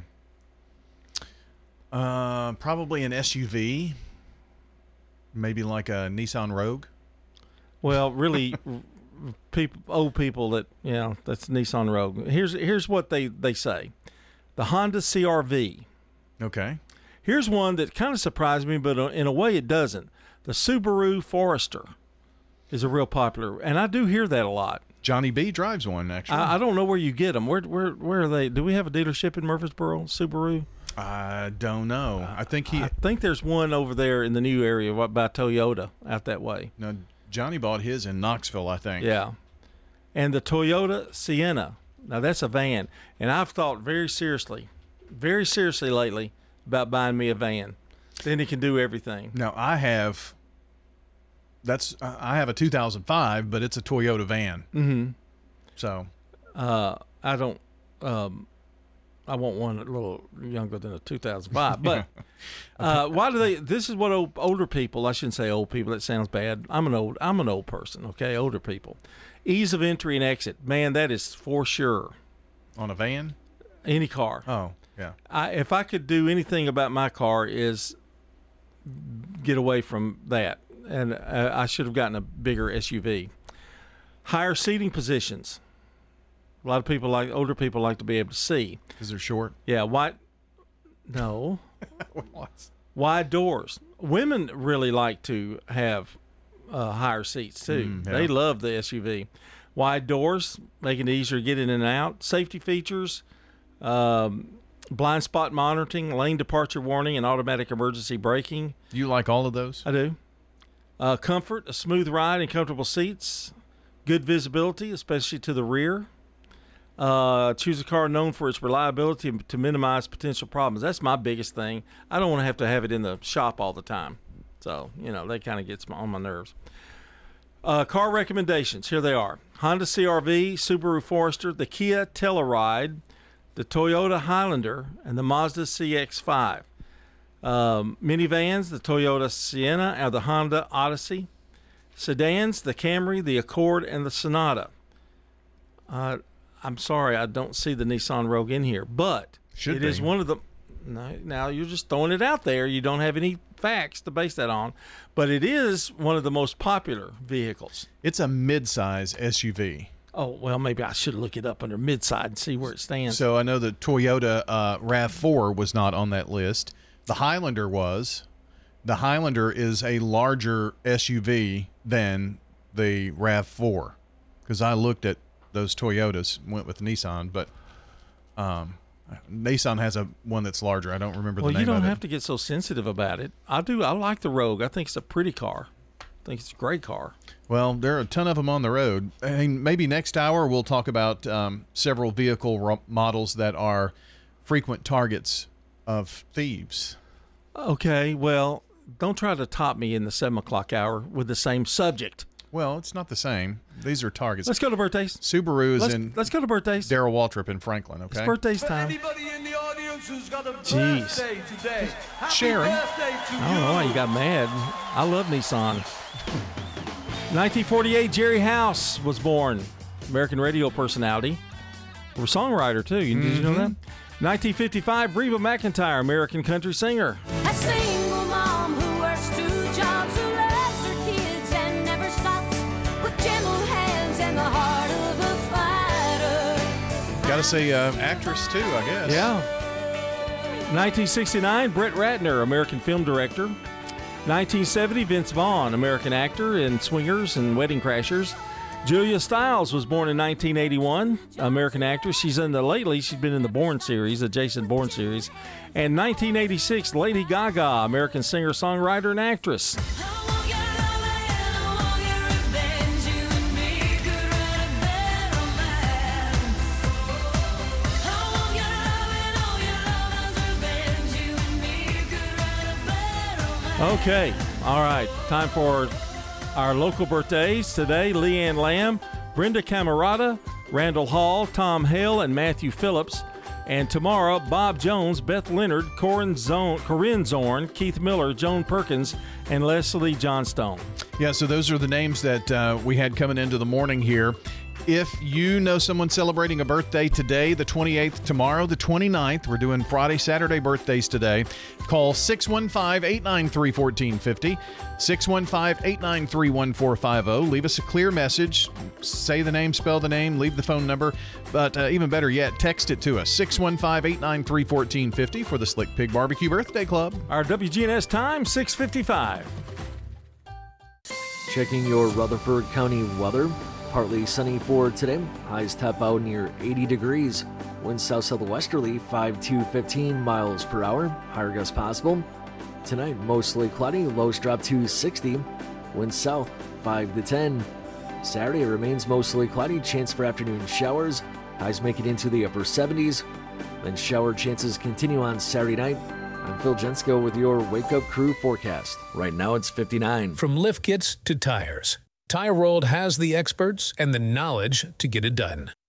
Uh, probably an S U V. Maybe like a Nissan Rogue. Well, really. People, old people that, you know, that's Nissan Rogue. Here's here's what they, they say. The Honda C R V. Okay. Here's one that kind of surprised me, but in a way it doesn't. The Subaru Forester is a real popular, and I do hear that a lot. Johnny B drives one, actually. I, I don't know where you get them. Where where where are they? Do we have a dealership in Murfreesboro, Subaru? I don't know. I think he. I think there's one over there in the new area by Toyota out that way. No. Johnny bought his in Knoxville, I think. Yeah. And the Toyota Sienna. Now, that's a van. And I've thought very seriously, very seriously lately about buying me a van. Then it can do everything. Now, I have that's I have a two thousand five, but it's a Toyota van. Mm-hmm. So. Uh, I don't um, – I want one a little younger than a two thousand five. But uh, why do they? This is what old, older people. I shouldn't say old people. That sounds bad. I'm an old. I'm an old person. Okay, older people. Ease of entry and exit. Man, that is for sure. On a van? Any car. Oh, yeah. I, if I could do anything about my car is get away from that. And uh, I should have gotten a bigger S U V. Higher seating positions. A lot of people like, older people like to be able to see. Because they're short? Yeah. Wide, no. Wide doors. Women really like to have uh, higher seats too. Mm, yeah. They love the S U V. Wide doors, making it easier to get in and out. Safety features, um, blind spot monitoring, lane departure warning, and automatic emergency braking. You like all of those? I do. Uh, comfort, a smooth ride and comfortable seats. Good visibility, especially to the rear. Uh, choose a car known for its reliability to minimize potential problems. That's my biggest thing. I don't want to have to have it in the shop all the time. So, you know, that kind of gets on my nerves. Uh, car recommendations. Here they are. Honda C R V, Subaru Forester, the Kia Telluride, the Toyota Highlander, and the Mazda C X five. Um, minivans, the Toyota Sienna and the Honda Odyssey. Sedans, the Camry, the Accord, and the Sonata. Uh, I'm sorry, I don't see the Nissan Rogue in here, but Should it be. is one of the... No, now you're just throwing it out there. You don't have any facts to base that on, but it is one of the most popular vehicles. It's a mid-size S U V. Oh, well, maybe I should look it up under mid-side and see where it stands. So I know the Toyota uh, RAV four was not on that list. The Highlander was. The Highlander is a larger S U V than the RAV four, because I looked at those Toyotas, went with Nissan, but um, Nissan has a one that's larger. I don't remember the well, name of it. Well, you don't have to get so sensitive about it. I do. I like the Rogue. I think it's a pretty car. I think it's a great car. Well, there are a ton of them on the road. I mean, maybe next hour we'll talk about um, several vehicle ro- models that are frequent targets of thieves. Okay, well, don't try to top me in the seven o'clock hour with the same subject. Well, it's not the same. These are targets. Let's go to birthdays. Subaru is let's, in. Let's go to birthdays. Darrell Waltrip in Franklin. Okay. It's birthdays time. Jeez. Sharon. I don't know why you got mad. I love Nissan. nineteen forty-eight, Jerry House was born. American radio personality. Or songwriter, too. You, mm-hmm. Did you know that? nineteen fifty-five, Reba McEntire, American country singer. A single mom who works two jobs, who loves her kids and never stops, with gentle hands and the heart of a fighter. Got to say uh, actress, too, I guess. Yeah. nineteen sixty-nine, Brett Ratner, American film director. nineteen seventy, Vince Vaughn, American actor in Swingers and Wedding Crashers. Julia Stiles was born in nineteen eighty-one, American actress. She's in the lately, she's been in the Bourne series, the Jason Bourne series. And nineteen eighty-six, Lady Gaga, American singer, songwriter, and actress. Okay, all right, time for our local birthdays. Today, Leanne Lamb, Brenda Camerata, Randall Hall, Tom Hale, and Matthew Phillips. And tomorrow, Bob Jones, Beth Leonard, Corinne Zorn, Corinne Zorn, Keith Miller, Joan Perkins, and Leslie Johnstone. Yeah, so those are the names that uh, we had coming into the morning here. If you know someone celebrating a birthday today, the twenty-eighth, tomorrow, the twenty-ninth, we're doing Friday, Saturday birthdays today. Call six one five, eight nine three, one four five zero, six one five, eight nine three, one four five zero. Leave us a clear message. Say the name, spell the name, leave the phone number. But uh, even better yet, text it to us, six one five, eight nine three, one four five zero for the Slick Pig Barbecue Birthday Club. Our W G N S time, six fifty-five. Checking your Rutherford County weather. Partly sunny for today. Highs top out near eighty degrees. Winds south southwesterly five to fifteen miles per hour. Higher gusts possible. Tonight, mostly cloudy. Lows drop to sixty. Winds south five to ten. Saturday remains mostly cloudy. Chance for afternoon showers. Highs make it into the upper seventies. Then shower chances continue on Saturday night. I'm Phil Jensko with your Wake Up Crew forecast. Right now it's fifty-nine. From lift kits to tires, Tire World has the experts and the knowledge to get it done.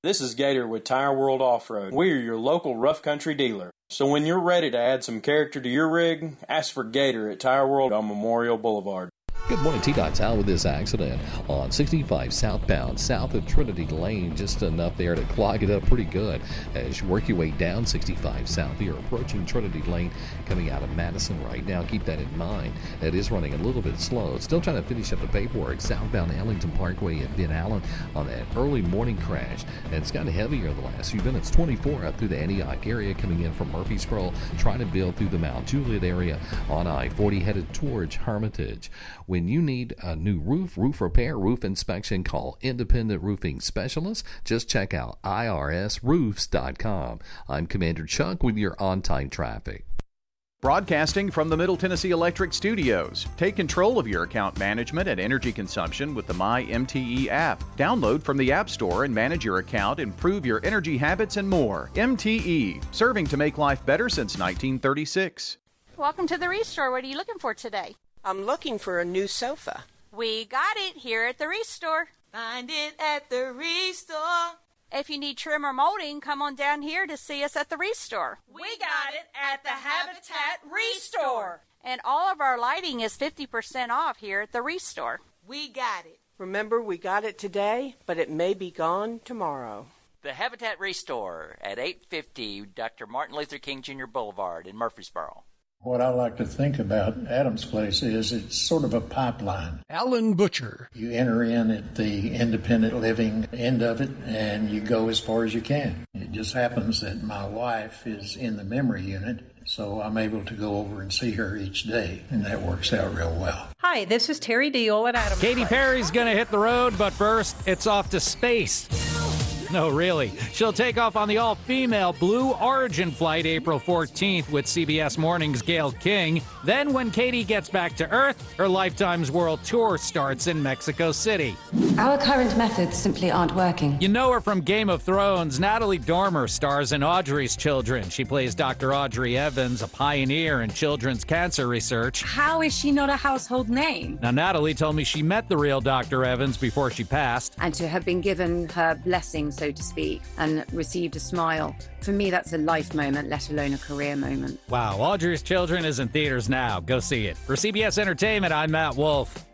This is Gator with Tire World Off-Road. We are your local rough country dealer. So when you're ready to add some character to your rig, ask for Gator at Tire World on Memorial Boulevard. Good morning, T-Dot's out with this accident on sixty-five southbound, south of Trinity Lane. Just enough there to clog it up pretty good. As you work your way down sixty-five south, you're approaching Trinity Lane coming out of Madison right now. Keep that in mind. It is running a little bit slow. Still trying to finish up the paperwork. Southbound Ellington Parkway at Ben Allen on that early morning crash. And it's gotten heavier the last few minutes. twenty-four up through the Antioch area coming in from Murfreesboro, trying to build through the Mount Juliet area on I forty headed towards Hermitage. When you need a new roof, roof repair, roof inspection, call Independent Roofing Specialists. Just check out I R S roofs dot com. I'm Commander Chuck with your on-time traffic. Broadcasting from the Middle Tennessee Electric Studios. Take control of your account management and energy consumption with the My M T E app. Download from the App Store and manage your account, improve your energy habits, and more. M T E, serving to make life better since nineteen thirty-six. Welcome to the Restore. What are you looking for today? I'm looking for a new sofa. We got it here at the Restore. Find it at the Restore. If you need trim or molding, come on down here to see us at the Restore. We got it at the Habitat Restore. And all of our lighting is fifty percent off here at the Restore. We got it. Remember, we got it today, but it may be gone tomorrow. The Habitat Restore at eight fifty Doctor Martin Luther King Junior Boulevard in Murfreesboro. What I like to think about Adams Place is it's sort of a pipeline. Alan Butcher. You enter in at the independent living end of it, and you go as far as you can. It just happens that my wife is in the memory unit, so I'm able to go over and see her each day, and that works out real well. Hi, this is Terry Deal at Adams Katy Place. Perry's going to hit the road, but first, it's off to space. No, really. She'll take off on the all-female Blue Origin flight April fourteenth with C B S Morning's Gayle King. Then when Katie gets back to Earth, her Lifetime's world tour starts in Mexico City. Our current methods simply aren't working. You know her from Game of Thrones. Natalie Dormer stars in Audrey's Children. She plays Doctor Audrey Evans, a pioneer in children's cancer research. How is she not a household name? Now, Natalie told me she met the real Doctor Evans before she passed. And to have been given her blessing, so to speak, and received a smile. For me, that's a life moment, let alone a career moment. Wow, Audrey's Children is in theaters now. Go see it. For C B S Entertainment, I'm Matt Wolf.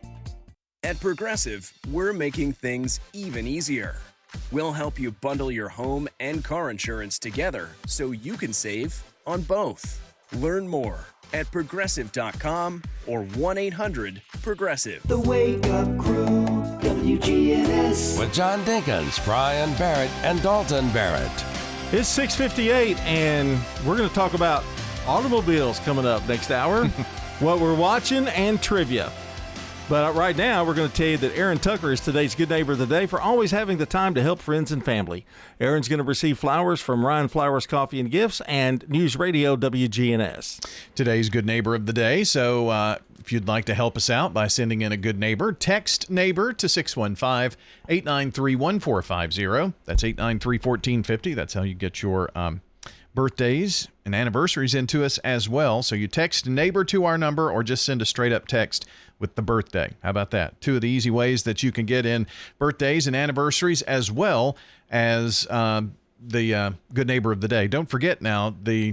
At Progressive, we're making things even easier. We'll help you bundle your home and car insurance together so you can save on both. Learn more at progressive dot com or one eight hundred progressive. The Wake Up Crew, W G N S. With John Dinkins, Brian Barrett, and Dalton Barrett. It's six fifty-eight, and we're going to talk about automobiles coming up next hour, what we're watching, and trivia. But right now, we're going to tell you that Aaron Tucker is today's Good Neighbor of the Day for always having the time to help friends and family. Aaron's going to receive flowers from Ryan Flowers Coffee and Gifts and News Radio W G N S. Today's Good Neighbor of the Day. So uh, if you'd like to help us out by sending in a good neighbor, text neighbor to six one five, eight nine three, one four five zero. That's eight nine three, one four five zero. That's how you get your um, birthdays and anniversaries into us as well. So you text neighbor to our number or just send a straight up text with the birthday. How about that? Two of the easy ways that you can get in birthdays and anniversaries as well as um, the uh, Good Neighbor of the Day. Don't forget now, the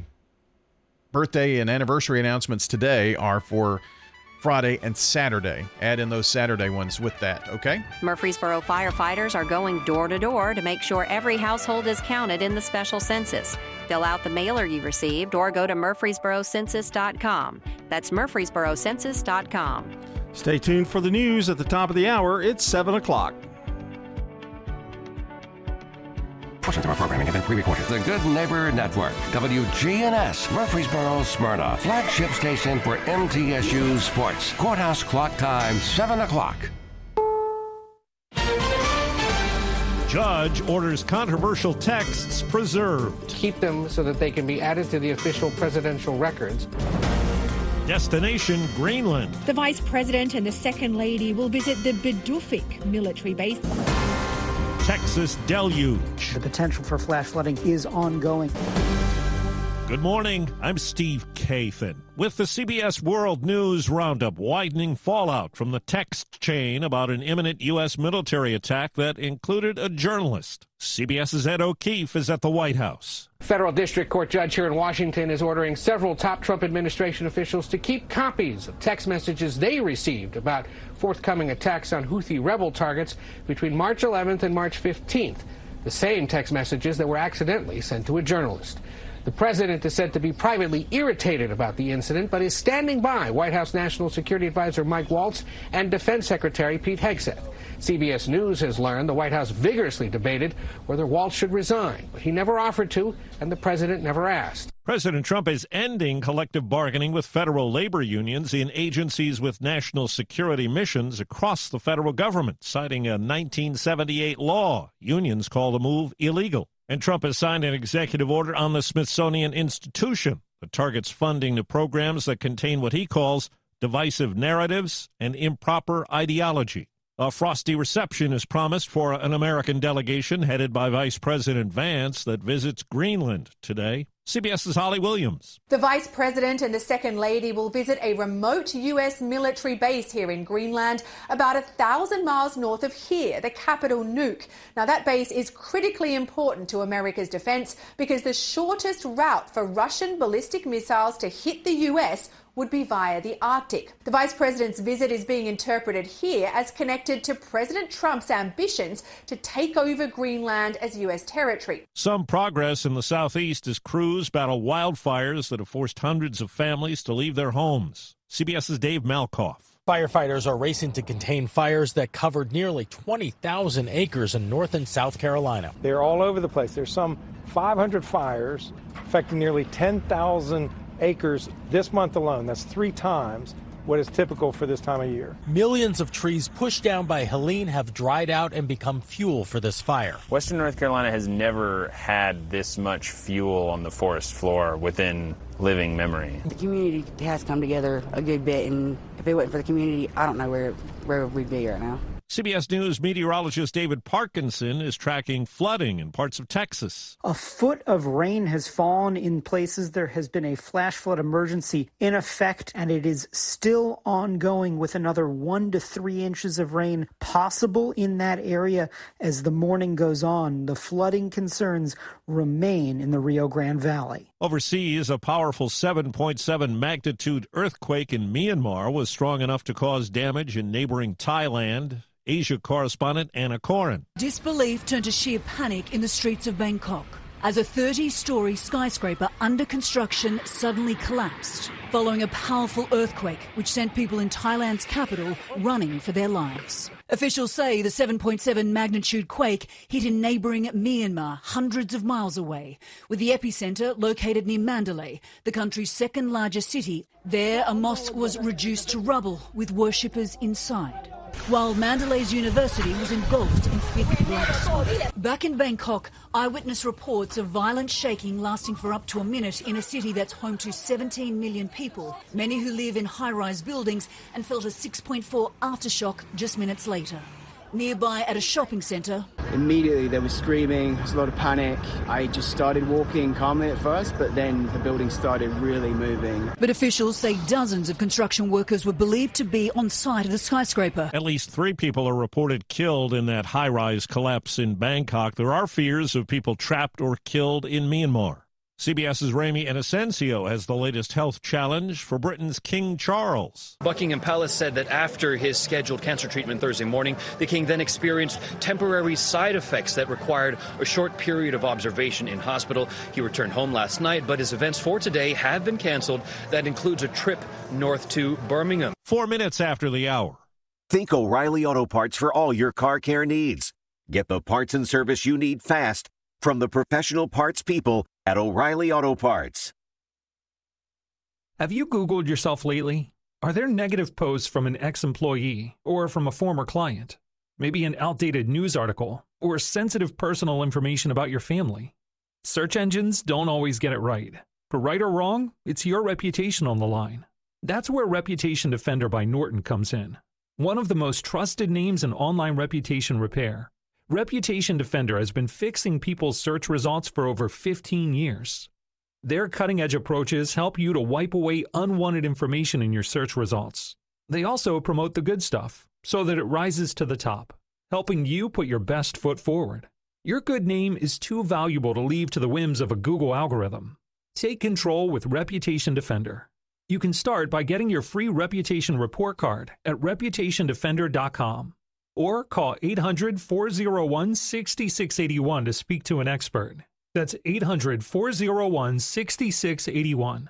birthday and anniversary announcements today are for Friday and Saturday. Add in those Saturday ones with that, okay? Murfreesboro firefighters are going door to door to make sure every household is counted in the special census. Fill out the mailer you received or go to murfreesboro census dot com. That's murfreesboro census dot com. Stay tuned for the news at the top of the hour. It's seven o'clock. Portions of our programming have been pre-recorded. The Good Neighbor Network, W G N S, Murfreesboro, Smyrna, flagship station for M T S U Sports. Courthouse clock time, seven o'clock. Judge orders controversial texts preserved. Keep them so that they can be added to the official presidential records. Destination Greenland. The Vice President and the Second Lady will visit the Bidufik military base. Texas deluge. The potential for flash flooding is ongoing. Good morning. I'm Steve Kathan. With the C B S World News Roundup, widening fallout from the text chain about an imminent U S military attack that included a journalist. CBS's Ed O'Keefe is at the White House. Federal District Court judge here in Washington is ordering several top Trump administration officials to keep copies of text messages they received about forthcoming attacks on Houthi rebel targets between March eleventh and March fifteenth, the same text messages that were accidentally sent to a journalist. The president is said to be privately irritated about the incident, but is standing by White House National Security Advisor Mike Waltz and Defense Secretary Pete Hegseth. C B S News has learned the White House vigorously debated whether Waltz should resign, but he never offered to, and the president never asked. President Trump is ending collective bargaining with federal labor unions in agencies with national security missions across the federal government, citing a nineteen seventy-eight law. Unions call the move illegal. And Trump has signed an executive order on the Smithsonian Institution that targets funding to programs that contain what he calls divisive narratives and improper ideology. A frosty reception is promised for an American delegation headed by Vice President Vance that visits Greenland today. CBS's Holly Williams. The Vice President and the Second Lady will visit a remote U S military base here in Greenland, about a thousand miles north of here, the capital Nuuk. Now, that base is critically important to America's defense because the shortest route for Russian ballistic missiles to hit the U S would be via the Arctic. The Vice President's visit is being interpreted here as connected to President Trump's ambitions to take over Greenland as U S territory. Some progress in the southeast as crews battle wildfires that have forced hundreds of families to leave their homes. CBS's Dave Malkoff. Firefighters are racing to contain fires that covered nearly twenty thousand acres in North and South Carolina. They're all over the place. There's some five hundred fires affecting nearly ten thousand acres this month alone. That's three times what is typical for this time of year. Millions of trees pushed down by Helene have dried out and become fuel for this fire. Western North Carolina has never had this much fuel on the forest floor within living memory. The community has come together a good bit, and if it wasn't for the community, I don't know where, where we'd be right now. C B S News meteorologist David Parkinson is tracking flooding in parts of Texas. A foot of rain has fallen in places. There has been a flash flood emergency in effect, and it is still ongoing with another one to three inches of rain possible in that area as the morning goes on. The flooding concerns remain in the Rio Grande Valley. Overseas, a powerful seven point seven magnitude earthquake in Myanmar was strong enough to cause damage in neighboring Thailand. Asia correspondent Anna Corin. Disbelief turned to sheer panic in the streets of Bangkok as a thirty-story skyscraper under construction suddenly collapsed following a powerful earthquake which sent people in Thailand's capital running for their lives. Officials say the seven point seven magnitude quake hit in neighbouring Myanmar, hundreds of miles away, with the epicentre located near Mandalay, the country's second largest city. There, a mosque was reduced to rubble with worshippers inside, while Mandalay's university was engulfed in thick black smoke. Back in Bangkok, eyewitness reports of violent shaking lasting for up to a minute in a city that's home to seventeen million people, many who live in high-rise buildings, and felt a six point four aftershock just minutes later. Nearby at a shopping centre, immediately there was screaming, there was a lot of panic. I just started walking calmly at first, but then the building started really moving. But officials say dozens of construction workers were believed to be on site of the skyscraper. At least three people are reported killed in that high-rise collapse in Bangkok. There are fears of people trapped or killed in Myanmar. CBS's Rami Inocencio has the latest health challenge for Britain's King Charles. Buckingham Palace said that after his scheduled cancer treatment Thursday morning, the king then experienced temporary side effects that required a short period of observation in hospital. He returned home last night, but his events for today have been canceled. That includes a trip north to Birmingham. Four minutes after the hour. Think O'Reilly Auto Parts for all your car care needs. Get the parts and service you need fast from the professional parts people at O'Reilly Auto Parts. Have you Googled yourself lately? Are there negative posts from an ex-employee or from a former client? Maybe an outdated news article or sensitive personal information about your family? Search engines don't always get it right. But right or wrong, it's your reputation on the line. That's where Reputation Defender by Norton comes in. One of the most trusted names in online reputation repair, Reputation Defender has been fixing people's search results for over fifteen years. Their cutting-edge approaches help you to wipe away unwanted information in your search results. They also promote the good stuff so that it rises to the top, helping you put your best foot forward. Your good name is too valuable to leave to the whims of a Google algorithm. Take control with Reputation Defender. You can start by getting your free reputation report card at reputation defender dot com or call eight hundred, four oh one, six six eight one to speak to an expert. That's eight hundred, four oh one, six six eight one.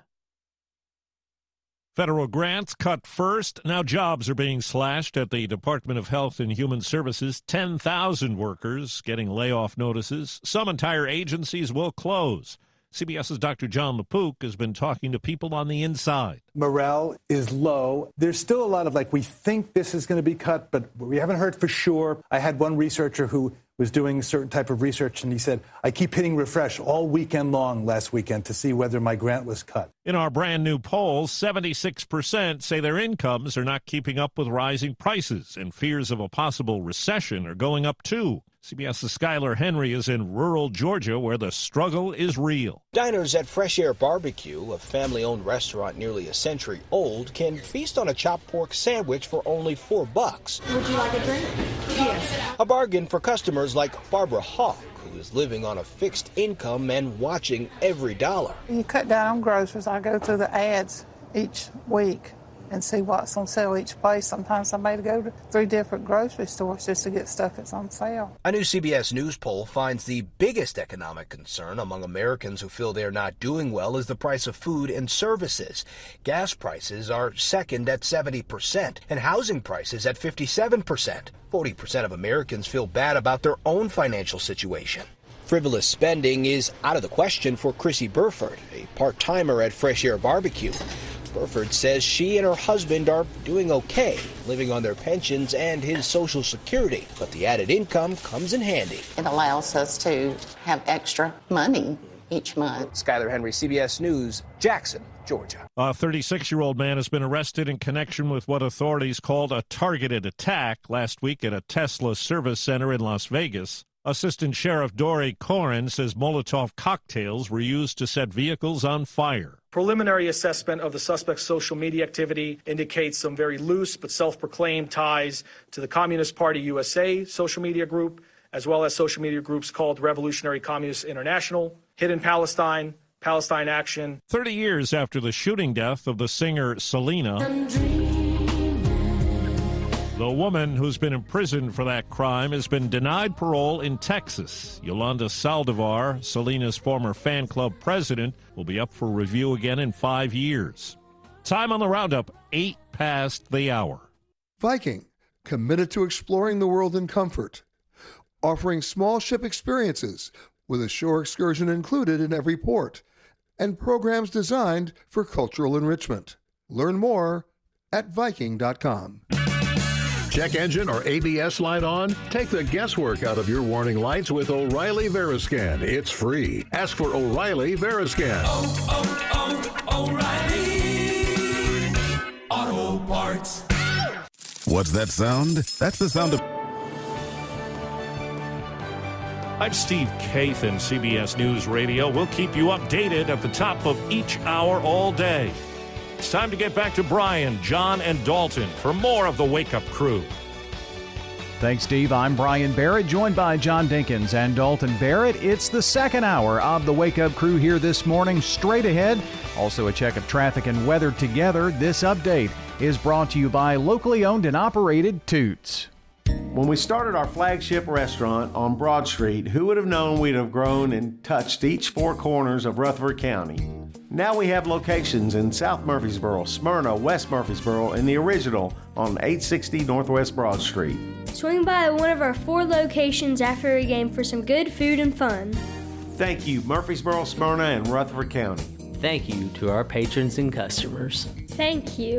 Federal grants cut first. Now jobs are being slashed at the Department of Health and Human Services. ten thousand workers getting layoff notices. Some entire agencies will close. CBS's Doctor John LaPook has been talking to people on the inside. Morale is low. There's still a lot of like, we think this is going to be cut, but we haven't heard for sure. I had one researcher who was doing a certain type of research, and he said, I keep hitting refresh all weekend long last weekend to see whether my grant was cut. In our brand new poll, seventy-six percent say their incomes are not keeping up with rising prices, and fears of a possible recession are going up too. CBS's Skylar Henry is in rural Georgia, where the struggle is real. Diners at Fresh Air Barbecue, a family-owned restaurant nearly a century old, can feast on a chopped pork sandwich for only four bucks. Would you like a drink? Yes. A bargain for customers like Barbara Hawk, who is living on a fixed income and watching every dollar. You cut down on groceries. I go through the ads each week and see what's on sale each place. Sometimes I may go to three different grocery stores just to get stuff that's on sale. A new C B S News poll finds the biggest economic concern among Americans who feel they're not doing well is the price of food and services. Gas prices are second at seventy percent and housing prices at fifty-seven percent. forty percent of Americans feel bad about their own financial situation. Frivolous spending is out of the question for Chrissy Burford, a part-timer at Fresh Air Barbecue. Burford says she and her husband are doing okay, living on their pensions and his Social Security, but the added income comes in handy. It allows us to have extra money each month. Skylar Henry, C B S News, Jackson, Georgia. A thirty-six-year-old man has been arrested in connection with what authorities called a targeted attack last week at a Tesla service center in Las Vegas. Assistant Sheriff Dory Corin says Molotov cocktails were used to set vehicles on fire. Preliminary assessment of the suspect's social media activity indicates some very loose but self-proclaimed ties to the Communist Party U S A social media group, as well as social media groups called Revolutionary Communist International, Hidden Palestine, Palestine Action. Thirty years after the shooting death of the singer Selena, the woman who's been imprisoned for that crime has been denied parole in Texas. Yolanda Saldivar, Selena's former fan club president, will be up for review again in five years. Time on the roundup, eight past the hour. Viking, committed to exploring the world in comfort. Offering small ship experiences with a shore excursion included in every port. And programs designed for cultural enrichment. Learn more at Viking dot com. Check engine or A B S light on? Take the guesswork out of your warning lights with O'Reilly Veriscan. It's free. Ask for O'Reilly Veriscan. Oh, oh, oh, O'Reilly Auto Parts. What's that sound? That's the sound of... I'm Steve Kathan, C B S News Radio. We'll keep you updated at the top of each hour all day. It's time to get back to Brian, John, and Dalton for more of the Wake Up Crew. Thanks, Steve. I'm Brian Barrett, joined by John Dinkins and Dalton Barrett. It's the second hour of the Wake Up Crew here this morning. Straight ahead, also a check of traffic and weather together. This update is brought to you by locally owned and operated Toots. When we started our flagship restaurant on Broad Street, who would have known we'd have grown and touched each four corners of Rutherford County? Now we have locations in South Murfreesboro, Smyrna, West Murfreesboro, and the original on eight sixty Northwest Broad Street. Swing by one of our four locations after a game for some good food and fun. Thank you, Murfreesboro, Smyrna, and Rutherford County. Thank you to our patrons and customers. Thank you.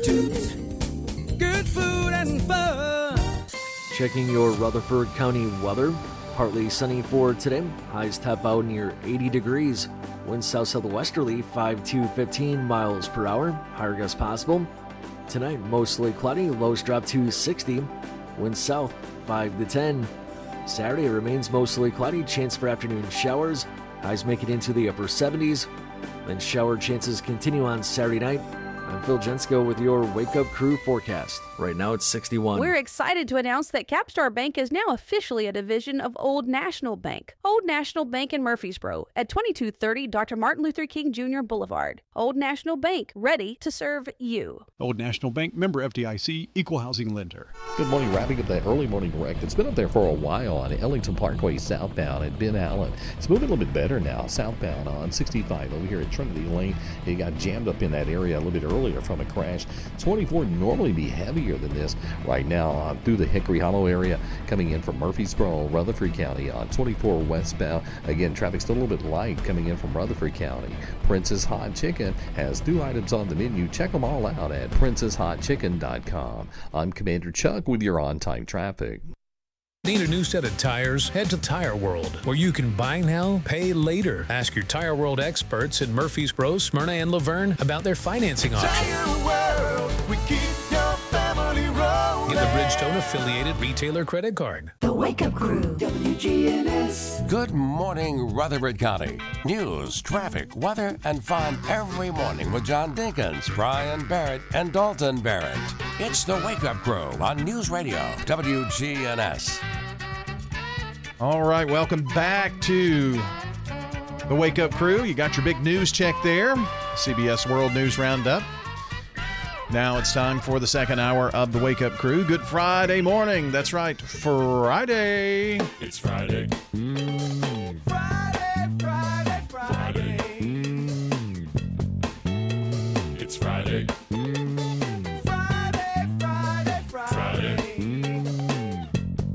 Good food and fun. Checking your Rutherford County weather. Partly sunny for today. Highs top out near eighty degrees. Winds south southwesterly five to fifteen miles per hour. Higher gusts possible. Tonight, mostly cloudy. Lows drop to sixty. Winds south five to ten. Saturday remains mostly cloudy. Chance for afternoon showers. Highs make it into the upper seventies. Then shower chances continue on Saturday night. I'm Phil Jensko with your Wake Up Crew forecast. Right now it's sixty-one. We're excited to announce that Capstar Bank is now officially a division of Old National Bank. Old National Bank in Murfreesboro at twenty-two thirty Doctor Martin Luther King Junior Boulevard. Old National Bank, ready to serve you. Old National Bank, member F D I C, equal housing lender. Good morning. Wrapping up that early morning wreck that's been up there for a while on Ellington Parkway southbound at Ben Allen. It's moving a little bit better now southbound on sixty-five over here at Trinity Lane. It got jammed up in that area a little bit earlier from a crash. twenty-four normally be heavier than this right now uh, through the Hickory Hollow area coming in from Murfreesboro, Rutherford County on twenty-four westbound. Again, traffic's still a little bit light coming in from Rutherford County. Princess Hot Chicken has new items on the menu. Check them all out at princess hot chicken dot com. I'm Commander Chuck with your on-time traffic. Need a new set of tires? Head to Tire World, where you can buy now, pay later. Ask your Tire World experts in Murfreesboro, Smyrna, and Laverne about their financing options. Tire World, we keep your family rolling. Get the Bridgestone affiliated retailer credit card. The Wake Up Crew, W G N S. Good morning, Rutherford County. News, traffic, weather, and fun every morning with John Dinkins, Brian Barrett, and Dalton Barrett. It's the Wake Up Crew on News Radio, W G N S. All right, welcome back to the Wake Up Crew. You got your big news check there, C B S World News Roundup. Now it's time for the second hour of the Wake Up Crew. Good Friday morning. That's right, Friday. It's Friday. Mm. Friday, Friday, Friday. Mm. It's Friday. Mm. Friday, Friday, Friday. Mm.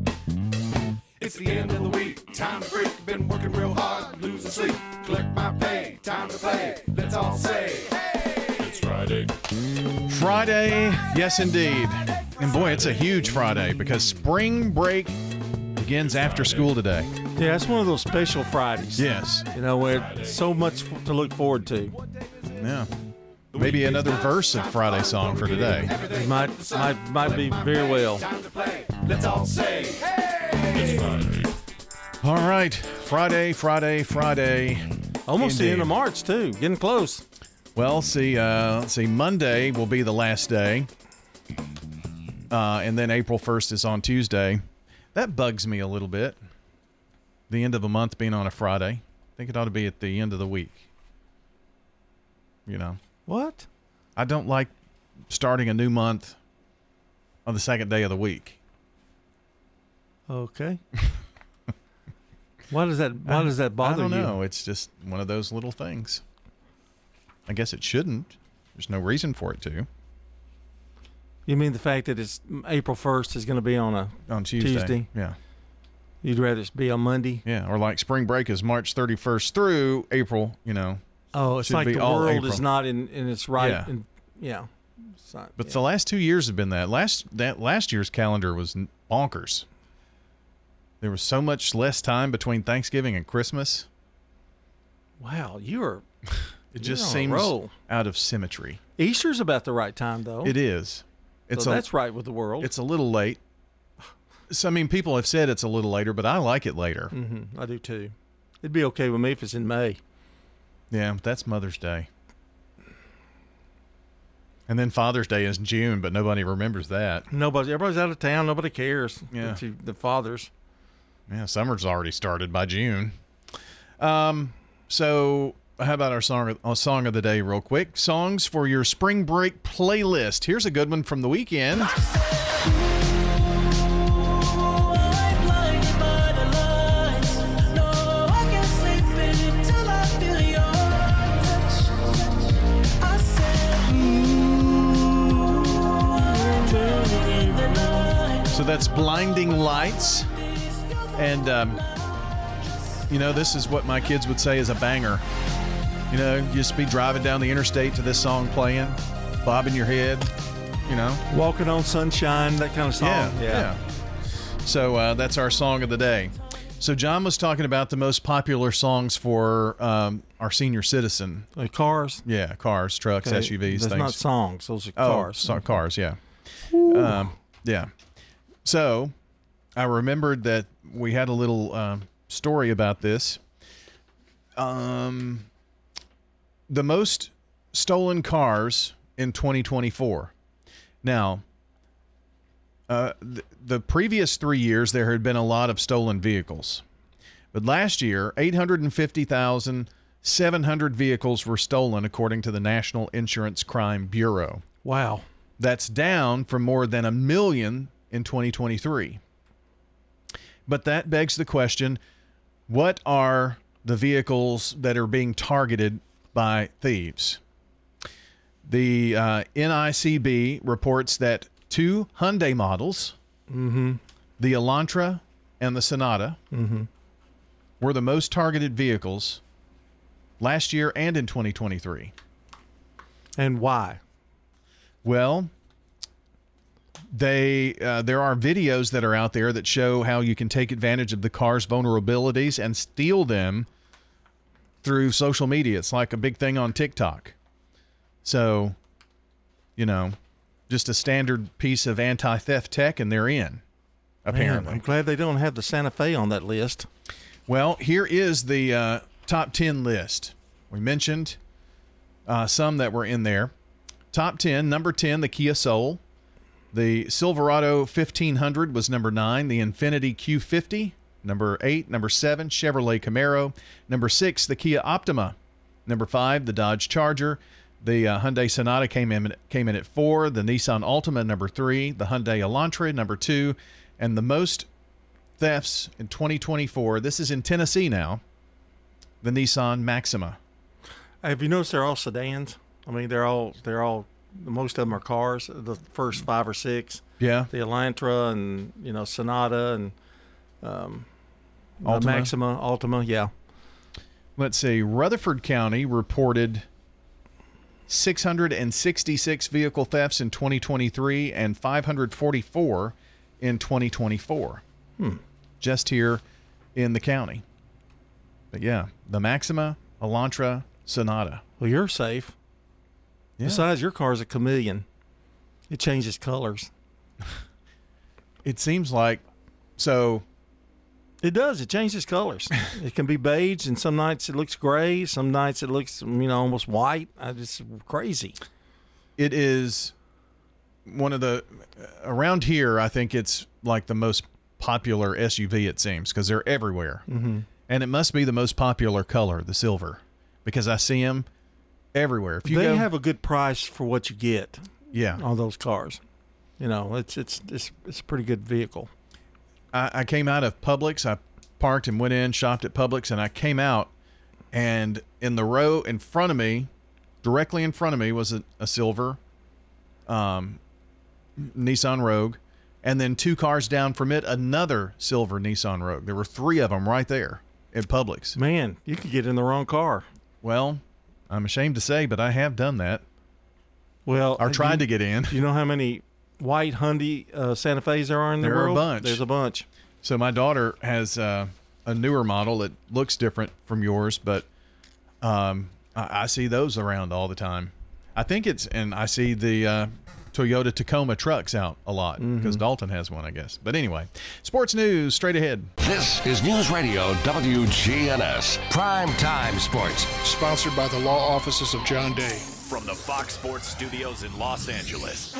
It's the end of the week. Time to freak. Been working real hard, losing sleep. Collect my pay. Time to play. Let's all say, hey, it's Friday. Friday, yes indeed. And boy, it's a huge Friday because spring break begins after school today. Yeah, it's one of those special Fridays. Yes. You know, where so much to look forward to. Yeah. Maybe another verse of Friday song for today. It might, might, might be very well. Let's all say, hey, it's Friday. All right. Friday, Friday, Friday. Almost Indeed. the end of March, too. Getting close. Well, see, uh, let's see, Monday will be the last day, uh, and then April first is on Tuesday. That bugs me a little bit, the end of the month being on a Friday. I think it ought to be at the end of the week, you know. What? I don't like starting a new month on the second day of the week. Okay. Why does that, why does that bother you? I don't know. You? It's just one of those little things. I guess it shouldn't. There's no reason for it to. You mean the fact that it's April first is going to be on a on Tuesday? Tuesday? Yeah. You'd rather it be on Monday? Yeah, or like spring break is March thirty-first through April, you know. Oh, it's like the world April. is not in, in its right. Yeah. In, yeah. It's not, but yeah. the last two years have been that. Last that last year's calendar was bonkers. There was so much less time between Thanksgiving and Christmas. Wow, you are... It just seems out of symmetry. Easter's about the right time, though. It is. It's so a, that's right with the world. It's a little late. So, I mean, people have said it's a little later, but I like it later. Mm-hmm. I do, too. It'd be okay with me if it's in May. Yeah, that's Mother's Day. And then Father's Day is in June, but nobody remembers that. Nobody. Everybody's out of town. Nobody cares. Yeah. The, the fathers. Yeah, summer's already started by June. Um, so... How about our song, our song of the day real quick? Songs for your spring break playlist. Here's a good one from the weekend. So that's Blinding Lights. And, um, you know, this is what my kids would say is a banger. You know, you just be driving down the interstate to this song playing, bobbing your head, you know. Walking on sunshine, that kind of song. Yeah, yeah. yeah. So uh, that's our song of the day. So John was talking about the most popular songs for um, our senior citizen. Like cars? Yeah, cars, trucks, okay. S U Vs, That's things. not songs. Those are oh, cars. So, cars, yeah. Um, yeah. So I remembered that we had a little um, story about this. Um... the most stolen cars in twenty twenty-four. Now, uh, th- the previous three years, there had been a lot of stolen vehicles. But last year, eight hundred fifty thousand seven hundred vehicles were stolen, according to the National Insurance Crime Bureau. Wow. That's down from more than a million in twenty twenty-three. But that begs the question, what are the vehicles that are being targeted by thieves? The uh, N I C B reports that two Hyundai models, mm-hmm. the Elantra and the Sonata, mm-hmm. were the most targeted vehicles last year and in twenty twenty-three. And why? Well, they uh, there are videos that are out there that show how you can take advantage of the car's vulnerabilities and steal them through social media. It's like a big thing on TikTok. So, you know, just a standard piece of anti-theft tech, and they're in, apparently. Man, I'm glad they don't have the Santa Fe on that list. Well, here is the uh, top ten list. We mentioned uh, some that were in there. Top ten, number ten, the Kia Soul. The Silverado fifteen hundred was number nine. The Infiniti Q fifty, number eight. Number seven, Chevrolet Camaro. Number six, the Kia Optima. Number five, the Dodge Charger. The uh, Hyundai Sonata came in came in at four. The Nissan Altima, number three. The Hyundai Elantra, number two. And the most thefts in twenty twenty-four, this is in Tennessee now, the Nissan Maxima. Have you noticed they're all sedans? I mean, they're all they're all most of them are cars. The first five or six. Yeah. The Elantra and you know Sonata and um, Altima. Maxima, Altima. Yeah. Let's see. Rutherford County reported six hundred sixty-six vehicle thefts in twenty twenty-three and five hundred forty-four in twenty twenty-four. Hmm. Just here in the county. But yeah, the Maxima, Elantra, Sonata. Well, you're safe. Yeah. Besides, your car's a chameleon. It changes colors. It seems like so. It does. It changes colors. It can be beige, and some nights it looks gray. Some nights it looks, you know, almost white. It's crazy. It is one of the around here. I think it's like the most popular S U V. It seems because they're everywhere, mm-hmm. and it must be the most popular color, the silver, because I see them everywhere. If you they go, have a good price for what you get. Yeah, on those cars. You know, it's it's it's it's a pretty good vehicle. I, I came out of Publix. I parked and went in, shopped at Publix, and I came out, and in the row in front of me, directly in front of me, was a, a silver um, Nissan Rogue, and then two cars down from it, another silver Nissan Rogue. There were three of them right there at Publix. Man, you could get in the wrong car. Well, I'm ashamed to say, but I have done that. Well, or tried you, to get in. Do you know how many white Hyundai uh, Santa Fe's there are in the there world? There are a bunch. There's a bunch. So my daughter has uh, a newer model that looks different from yours, but um, I, I see those around all the time. I think it's, and I see the uh, Toyota Tacoma trucks out a lot because mm-hmm. Dalton has one, I guess. But anyway, sports news straight ahead. This is News Radio W G N S, Prime Time Sports. Sponsored by the law offices of John Day. From the Fox Sports Studios in Los Angeles,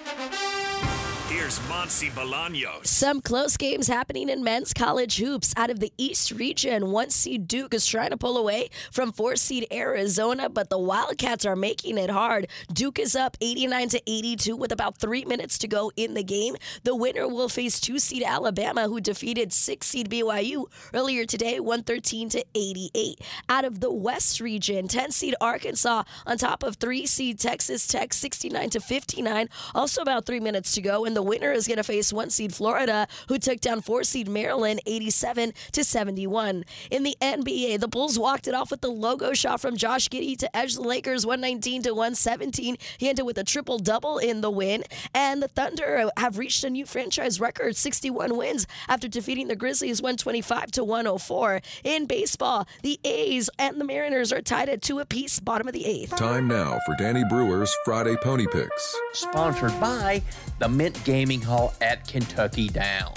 here's Monsi Bolaños. Some close games happening in men's college hoops. Out of the East region, one seed Duke is trying to pull away from four seed Arizona, but the Wildcats are making it hard. Duke is up eighty-nine to eighty-two with about three minutes to go in the game. The winner will face two seed Alabama, who defeated six seed B Y U earlier today, one thirteen to eighty-eight. Out of the West region, ten seed Arkansas on top of three seed Texas Tech, sixty-nine to fifty-nine. Also about three minutes to go, and the winner is going to face one seed Florida, who took down four seed Maryland, eighty-seven to seventy-one. In the N B A, the Bulls walked it off with the logo shot from Josh Giddey to edge the Lakers one nineteen to one seventeen. He ended with a triple-double in the win, and the Thunder have reached a new franchise record, sixty-one wins after defeating the Grizzlies one twenty-five to one oh four. In baseball, the A's and the Mariners are tied at two apiece, bottom of the eighth. Time now for Danny Brewer's Friday Pony Picks. Sponsored by the Mint Gaming Hall at Kentucky Downs.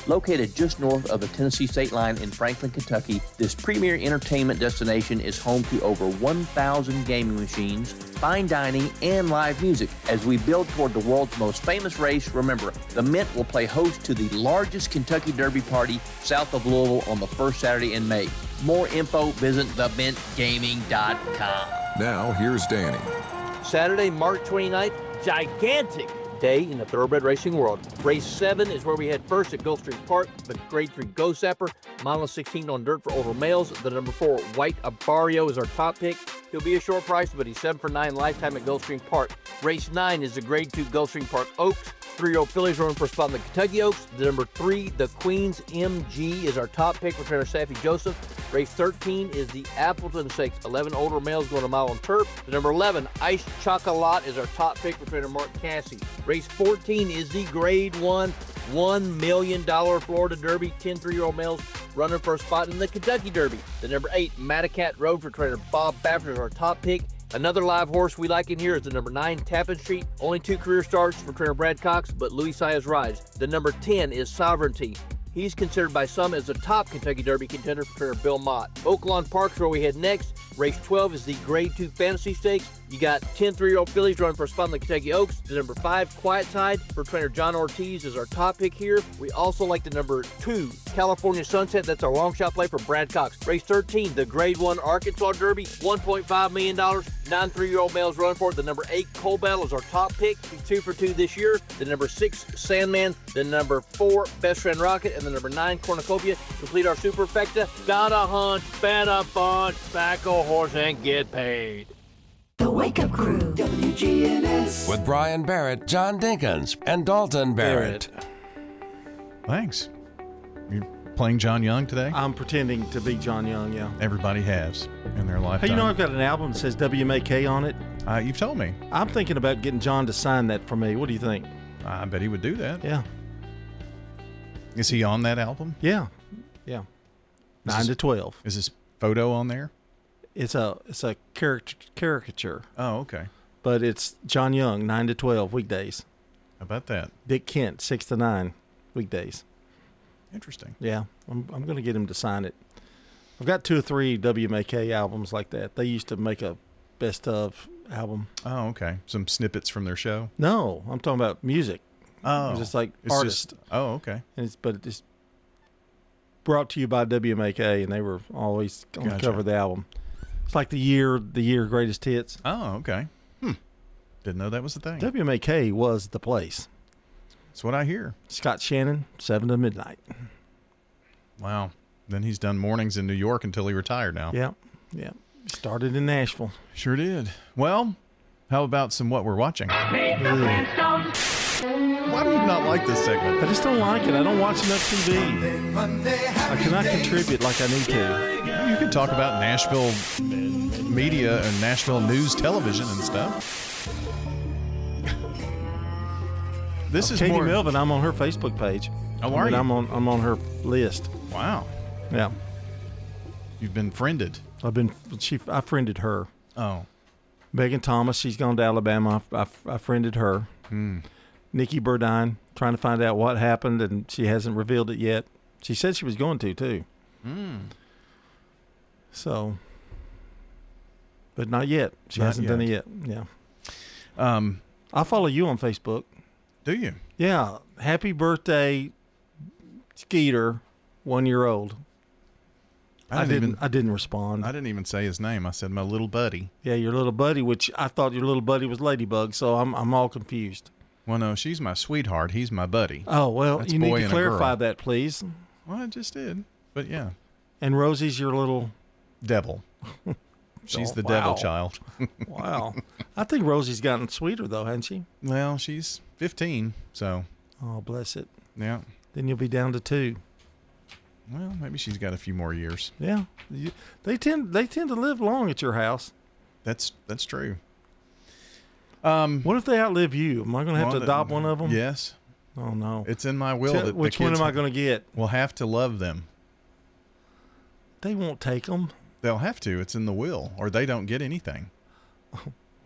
Located just north of the Tennessee state line in Franklin, Kentucky, this premier entertainment destination is home to over one thousand gaming machines, fine dining, and live music. As we build toward the world's most famous race, remember, the Mint will play host to the largest Kentucky Derby party south of Louisville on the first Saturday in May. More info, visit the mint gaming dot com. Now, here's Danny. Saturday, March twenty-ninth, gigantic day in the thoroughbred racing world. Race seven is where we head first at Gulfstream Park. The grade three Go Sapper, mile sixteen on dirt for older males. The number four White Abario is our top pick. He'll be a short price, but he's seven for nine lifetime at Gulfstream Park. Race nine is the grade two Gulfstream Park Oaks. Three-year-old fillies running for a spot in the Kentucky Oaks. The number three, the Queen's M G, is our top pick for trainer Saffie Joseph. Race thirteen is the Appleton Stakes. eleven older males going a mile on turf. The number eleven, Ice Chocolat, is our top pick for trainer Mark Cassie. Race fourteen is the grade one, one million dollars Florida Derby. ten three-year-old males running for a spot in the Kentucky Derby. The number eight, Madacat Road, for trainer Bob Baffert, is our top pick. Another live horse we like in here is the number nine, Tappan Street. Only two career starts for trainer Brad Cox, but Louis Saez rides. The number ten is Sovereignty. He's considered by some as the top Kentucky Derby contender for trainer Bill Mott. Oaklawn Park's where we head next. Race twelve is the grade two Fantasy Stakes. You got ten three-year-old fillies running for a spot in the Kentucky Oaks. The number five, Quiet Tide, for trainer John Ortiz, is our top pick here. We also like the number two, California Sunset. That's our long shot play for Brad Cox. Race thirteen, the grade one Arkansas Derby, one point five million dollars. Nine three-year-old males running for it. The number eight, Coal Battle, is our top pick. He's two for two this year. The number six, Sandman. The number four, Best Friend Rocket. And the number nine, Cornucopia, complete our superfecta. Gotta hunt, bet a bunch, back a horse and get paid. The Wake Up Crew, W G N S. With Brian Barrett, John Dinkins, and Dalton Barrett. Thanks. You're playing John Young today? I'm pretending to be John Young, yeah. Everybody has in their lifetime. Hey, you know I've got an album that says W M A K on it? Uh, you've told me. I'm thinking about getting John to sign that for me. What do you think? I bet he would do that. Yeah. Is he on that album? Yeah. Yeah. nine to twelve. Is his photo on there? It's a it's a caricature. caricature. Oh, okay. But it's John Young, nine to twelve weekdays. How about that? Dick Kent, six to nine weekdays. Interesting. Yeah, I'm I'm going to get him to sign it. I've got two or three W M A K albums like that. They used to make a best of album. Oh, okay. Some snippets from their show? No, I'm talking about music. Oh. It's just like it's artists. Just, oh, okay. And it's but it's brought to you by W M A K, and they were always on Gotcha. the cover of the album. It's like the year, the year greatest hits. Oh, okay. Hmm. Didn't know that was the thing. W M A K was the place. That's what I hear. Scott Shannon, seven to midnight. Wow. Then he's done mornings in New York until he retired now. Yeah, yeah. Started in Nashville. Sure did. Well, how about some what we're watching? Yeah. Why do you not like this segment? I just don't like it. I don't watch enough T V. I cannot contribute like I need to. You could talk about Nashville media and Nashville news television and stuff. This oh, is Katie more... Melvin. I'm on her Facebook page. Oh, I are mean, you? I'm on. I'm on her list. Wow. Yeah. You've been friended. I've been. She. I friended her. Oh. Megan Thomas. She's gone to Alabama. I, I, I friended her. Hmm. Nikki Burdine. Trying to find out what happened, and she hasn't revealed it yet. She said she was going to too. Hmm. So. But not yet. She Not hasn't yet. done it yet. Yeah. Um. I follow you on Facebook. Do you? Yeah. Happy birthday, Skeeter, one year old. I I didn't didn't. even- I didn't respond. I didn't even say his name. I said my little buddy. Yeah, your little buddy, which I thought your little buddy was Ladybug, so I'm I'm all confused. Well, no, she's my sweetheart. He's my buddy. Oh well, That's you a need boy to and a clarify girl. that, please. Well, I just did. But yeah, And Rosie's your little devil. She's Oh, the devil wow. child. Wow. I think Rosie's gotten sweeter though, hasn't she? Well, she's fifteen, so Oh, bless it. yeah. Then you'll be down to two. Well, maybe she's got a few more years. Yeah, you, they tend they tend to live long at your house. That's that's true. Um, what if they outlive you? Am I going to have well, to adopt one of them? Yes. Oh no. It's in my will Tell- that the which one kids am I going to get? will have to love them. They won't take them. They'll have to. It's in the will, or they don't get anything.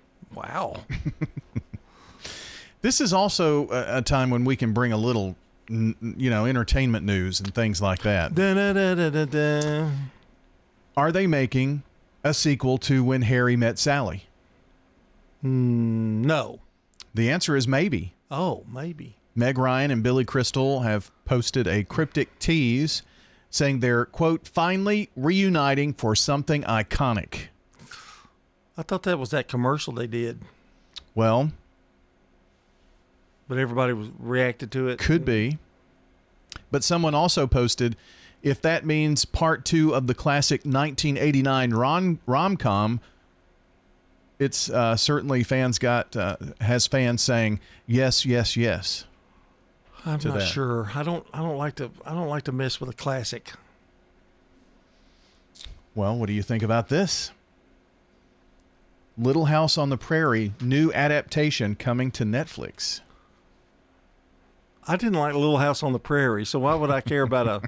Wow. This is also a, a time when we can bring a little n- you know, entertainment news and things like that. Da, da, da, da, da, da. Are they making a sequel to When Harry Met Sally? Mm, no. The answer is maybe. Oh, maybe. Meg Ryan and Billy Crystal have posted a cryptic tease saying they're, quote, finally reuniting for something iconic. I thought that was that commercial they did. Well, but everybody was reacted to it. Could be. But someone also posted, if that means part two of the classic nineteen eighty-nine rom- rom-com, it's uh, certainly fans got uh, has fans saying yes, yes, yes. I'm to not that. sure. I don't. I don't like to. I don't like to mess with a classic. Well, what do you think about this? Little House on the Prairie, new adaptation coming to Netflix. I didn't like Little House on the Prairie, so why would I care about a?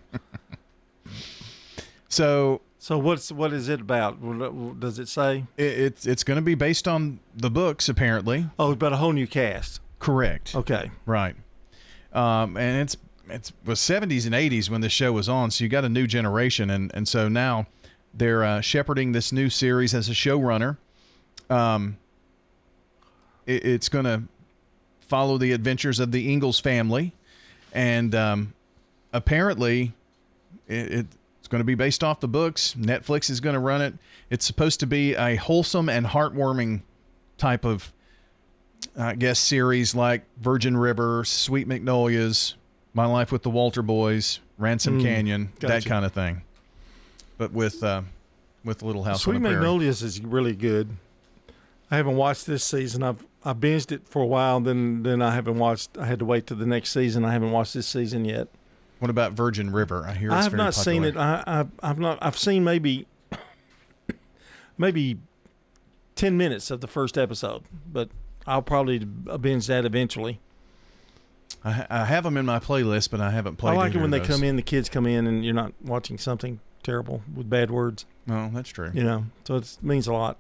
So, so what's what is it about? What does it say? It, it's it's going to be based on the books, apparently. Oh, about a whole new cast. Correct. Okay. Right. Um, and it's it's was seventies and eighties when the show was on, so you got a new generation, and and so now they're uh, shepherding this new series as a showrunner. Um, it, it's going to follow the adventures of the Ingalls family, and um, apparently it, it's going to be based off the books. Netflix is going to run it. It's supposed to be a wholesome and heartwarming type of, I guess, series like Virgin River, Sweet Magnolias, My Life with the Walter Boys, Ransom Mm, Canyon, that gotcha. kind of thing. But with uh, with Little House Sweet on the Prairie. Magnolias is really good. I haven't watched this season. I've I binged it for a while, then then I haven't watched. I had to wait till the next season. I haven't watched this season yet. What about Virgin River? I hear it's I have very not popular. seen it. I, I I've not. I've seen maybe maybe ten minutes of the first episode, but I'll probably binge that eventually. I, ha- I have them in my playlist, but I haven't played. I like it either when of they those. come in. The kids come in, and you're not watching something terrible with bad words. No, that's true. You know, so it means a lot.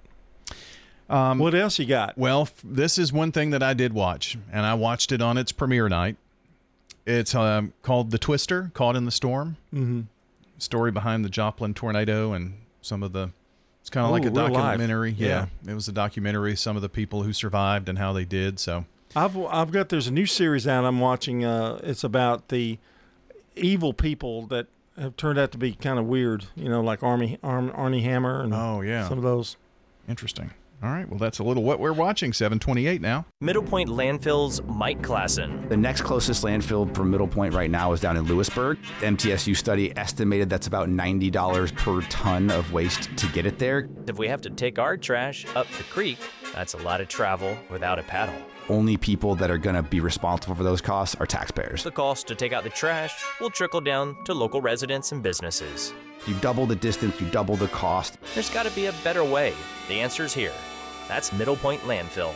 Um, what else you got? Well, f- this is one thing that I did watch, and I watched it on its premiere night. It's um, called The Twister, Caught in the Storm. Mm-hmm. Story behind the Joplin tornado and some of the. It's kind of like Oh, a real life. documentary. Yeah. Yeah. It was a documentary. Some of the people who survived and how they did. So I've I've got there's a new series out I'm watching. Uh, it's about the evil people that have turned out to be kind of weird. You know, like Army Arm, Arnie Hammer and oh yeah, some of those. Interesting. All right. Well, that's a little what we're watching. seven twenty-eight now. Middle Point Landfill's Mike Klassen. The next closest landfill for Middle Point right now is down in Lewisburg. The M T S U study estimated that's about ninety dollars per ton of waste to get it there. If we have to take our trash up the creek, that's a lot of travel without a paddle. Only people that are going to be responsible for those costs are taxpayers. The cost to take out the trash will trickle down to local residents and businesses. You double the distance, you double the cost. There's got to be a better way. The answer's here. That's Middle Point Landfill.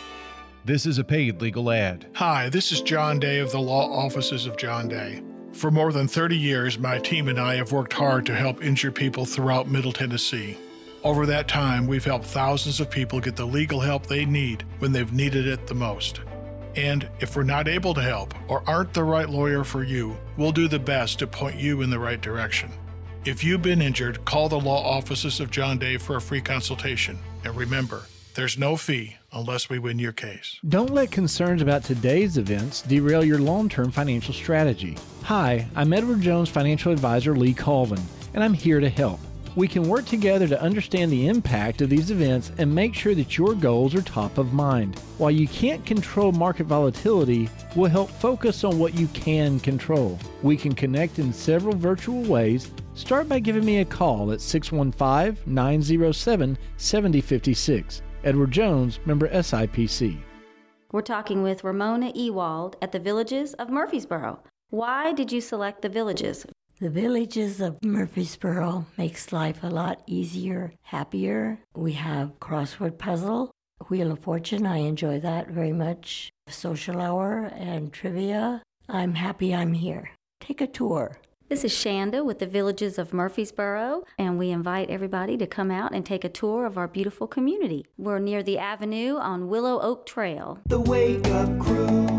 This is a paid legal ad. Hi, this is John Day of the Law Offices of John Day. For more than thirty years, my team and I have worked hard to help injured people throughout Middle Tennessee. Over that time, we've helped thousands of people get the legal help they need when they've needed it the most. And if we're not able to help or aren't the right lawyer for you, we'll do the best to point you in the right direction. If you've been injured, call the Law Offices of John Day for a free consultation. And remember, there's no fee unless we win your case. Don't let concerns about today's events derail your long-term financial strategy. Hi, I'm Edward Jones Financial Advisor Lee Colvin, and I'm here to help. We can work together to understand the impact of these events and make sure that your goals are top of mind. While you can't control market volatility, we'll help focus on what you can control. We can connect in several virtual ways. Start by giving me a call at six one five, nine zero seven, seven zero five six. Edward Jones, member S I P C. We're talking with Ramona Ewald at the Villages of Murfreesboro. Why did you select the Villages? The Villages of Murfreesboro makes life a lot easier, happier. We have crossword puzzle, Wheel of Fortune. I enjoy that very much. Social hour and trivia. I'm happy I'm here. Take a tour. This is Shanda with the Villages of Murfreesboro, and we invite everybody to come out and take a tour of our beautiful community. We're near the Avenue on Willow Oak Trail. The Wake Up Crew,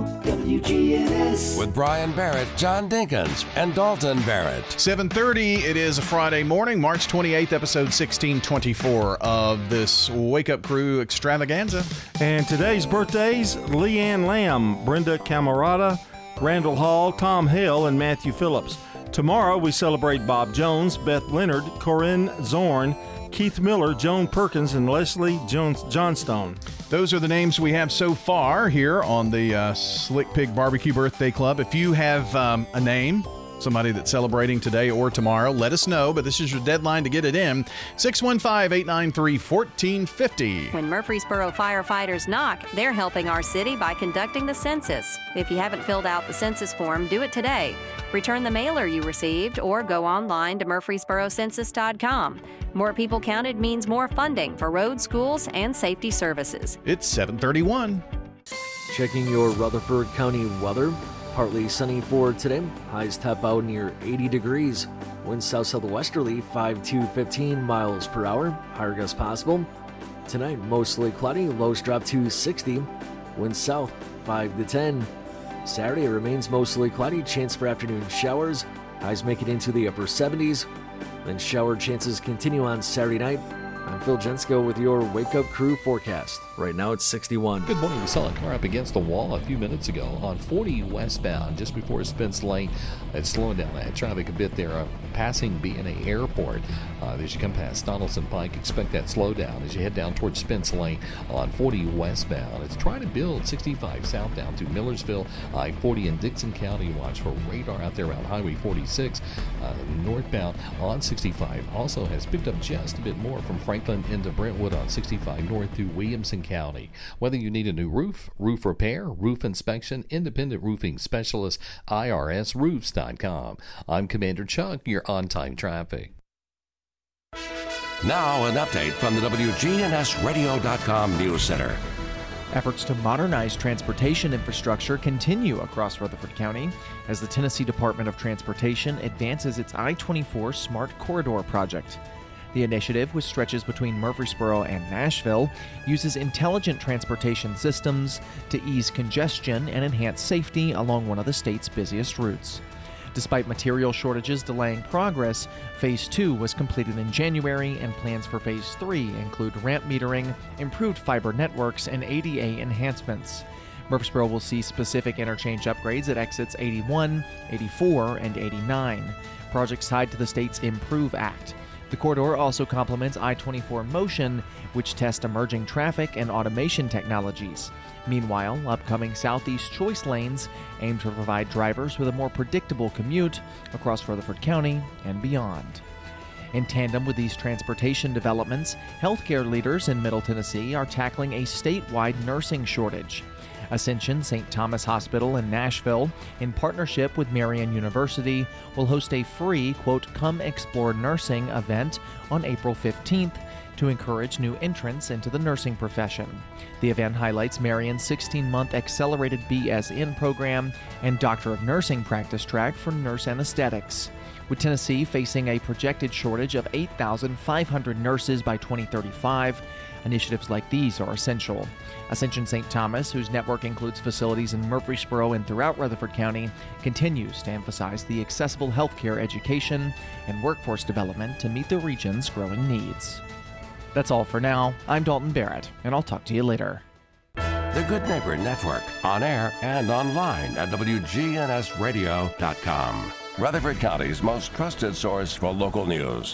W G N S. With Brian Barrett, John Dinkins, and Dalton Barrett. seven thirty, it is a Friday morning, March twenty-eighth, episode sixteen twenty-four of this Wake Up Crew extravaganza. And today's birthdays, Leanne Lamb, Brenda Camarada, Randall Hall, Tom Hale, and Matthew Phillips. Tomorrow we celebrate Bob Jones, Beth Leonard, Corinne Zorn, Keith Miller, Joan Perkins, and Leslie Jones Johnstone. Those are the names we have so far here on the uh, Slick Pig Barbecue Birthday Club. If you have um, a name, somebody that's celebrating today or tomorrow, let us know, but this is your deadline to get it in. six one five, eight nine three, one four five zero. When Murfreesboro firefighters knock, they're helping our city by conducting the census. If you haven't filled out the census form, do it today. Return the mailer you received or go online to murfreesboro census dot com. More people counted means more funding for roads, schools, and safety services. It's seven thirty-one. Checking your Rutherford County weather. Partly sunny for today. Highs top out near eighty degrees. Winds south southwesterly five to fifteen miles per hour. Higher gusts possible. Tonight, mostly cloudy. Lows drop to sixty. Winds south five to ten. Saturday remains mostly cloudy. Chance for afternoon showers. Highs make it into the upper seventies. Then shower chances continue on Saturday night. I'm Phil Jensko with your Wake Up Crew forecast. Right now it's sixty-one. Good morning. We saw a car up against the wall a few minutes ago on forty westbound just before Spence Lane. It's slowing down that traffic a bit there. Uh, passing B and A Airport. Uh, as you come past Donaldson Pike, expect that slowdown as you head down towards Spence Lane on forty westbound. It's trying to build sixty-five southbound to Millersville. I forty in Dixon County. Watch for radar out there on Highway forty-six. Uh, northbound on sixty-five also has picked up just a bit more from Franklin into Brentwood on sixty-five north to Williamson County. Whether you need a new roof, roof repair, roof inspection, independent roofing specialist, I R S roofs dot com. I'm Commander Chuck, your on-time traffic. Now an update from the W G N S radio dot com News Center. Efforts to modernize transportation infrastructure continue across Rutherford County as the Tennessee Department of Transportation advances its I twenty-four Smart Corridor project. The initiative, which stretches between Murfreesboro and Nashville, uses intelligent transportation systems to ease congestion and enhance safety along one of the state's busiest routes. Despite material shortages delaying progress, Phase two was completed in January, and plans for Phase three include ramp metering, improved fiber networks, and A D A enhancements. Murfreesboro will see specific interchange upgrades at exits eighty-one, eighty-four, and eighty-nine, projects tied to the state's Improve Act. The corridor also complements I twenty-four Motion, which tests emerging traffic and automation technologies. Meanwhile, upcoming Southeast Choice lanes aim to provide drivers with a more predictable commute across Rutherford County and beyond. In tandem with these transportation developments, healthcare leaders in Middle Tennessee are tackling a statewide nursing shortage. Ascension Saint Thomas Hospital in Nashville, in partnership with Marian University, will host a free, quote, Come Explore Nursing event on April fifteenth to encourage new entrants into the nursing profession. The event highlights Marian's sixteen-month accelerated B S N program and Doctor of Nursing practice track for nurse anesthetics. With Tennessee facing a projected shortage of eight thousand five hundred nurses by twenty thirty-five, initiatives like these are essential. Ascension Saint Thomas, whose network includes facilities in Murfreesboro and throughout Rutherford County, continues to emphasize the accessible healthcare education and workforce development to meet the region's growing needs. That's all for now. I'm Dalton Barrett, and I'll talk to you later. The Good Neighbor Network, on air and online at W G N S radio dot com. Rutherford County's most trusted source for local news.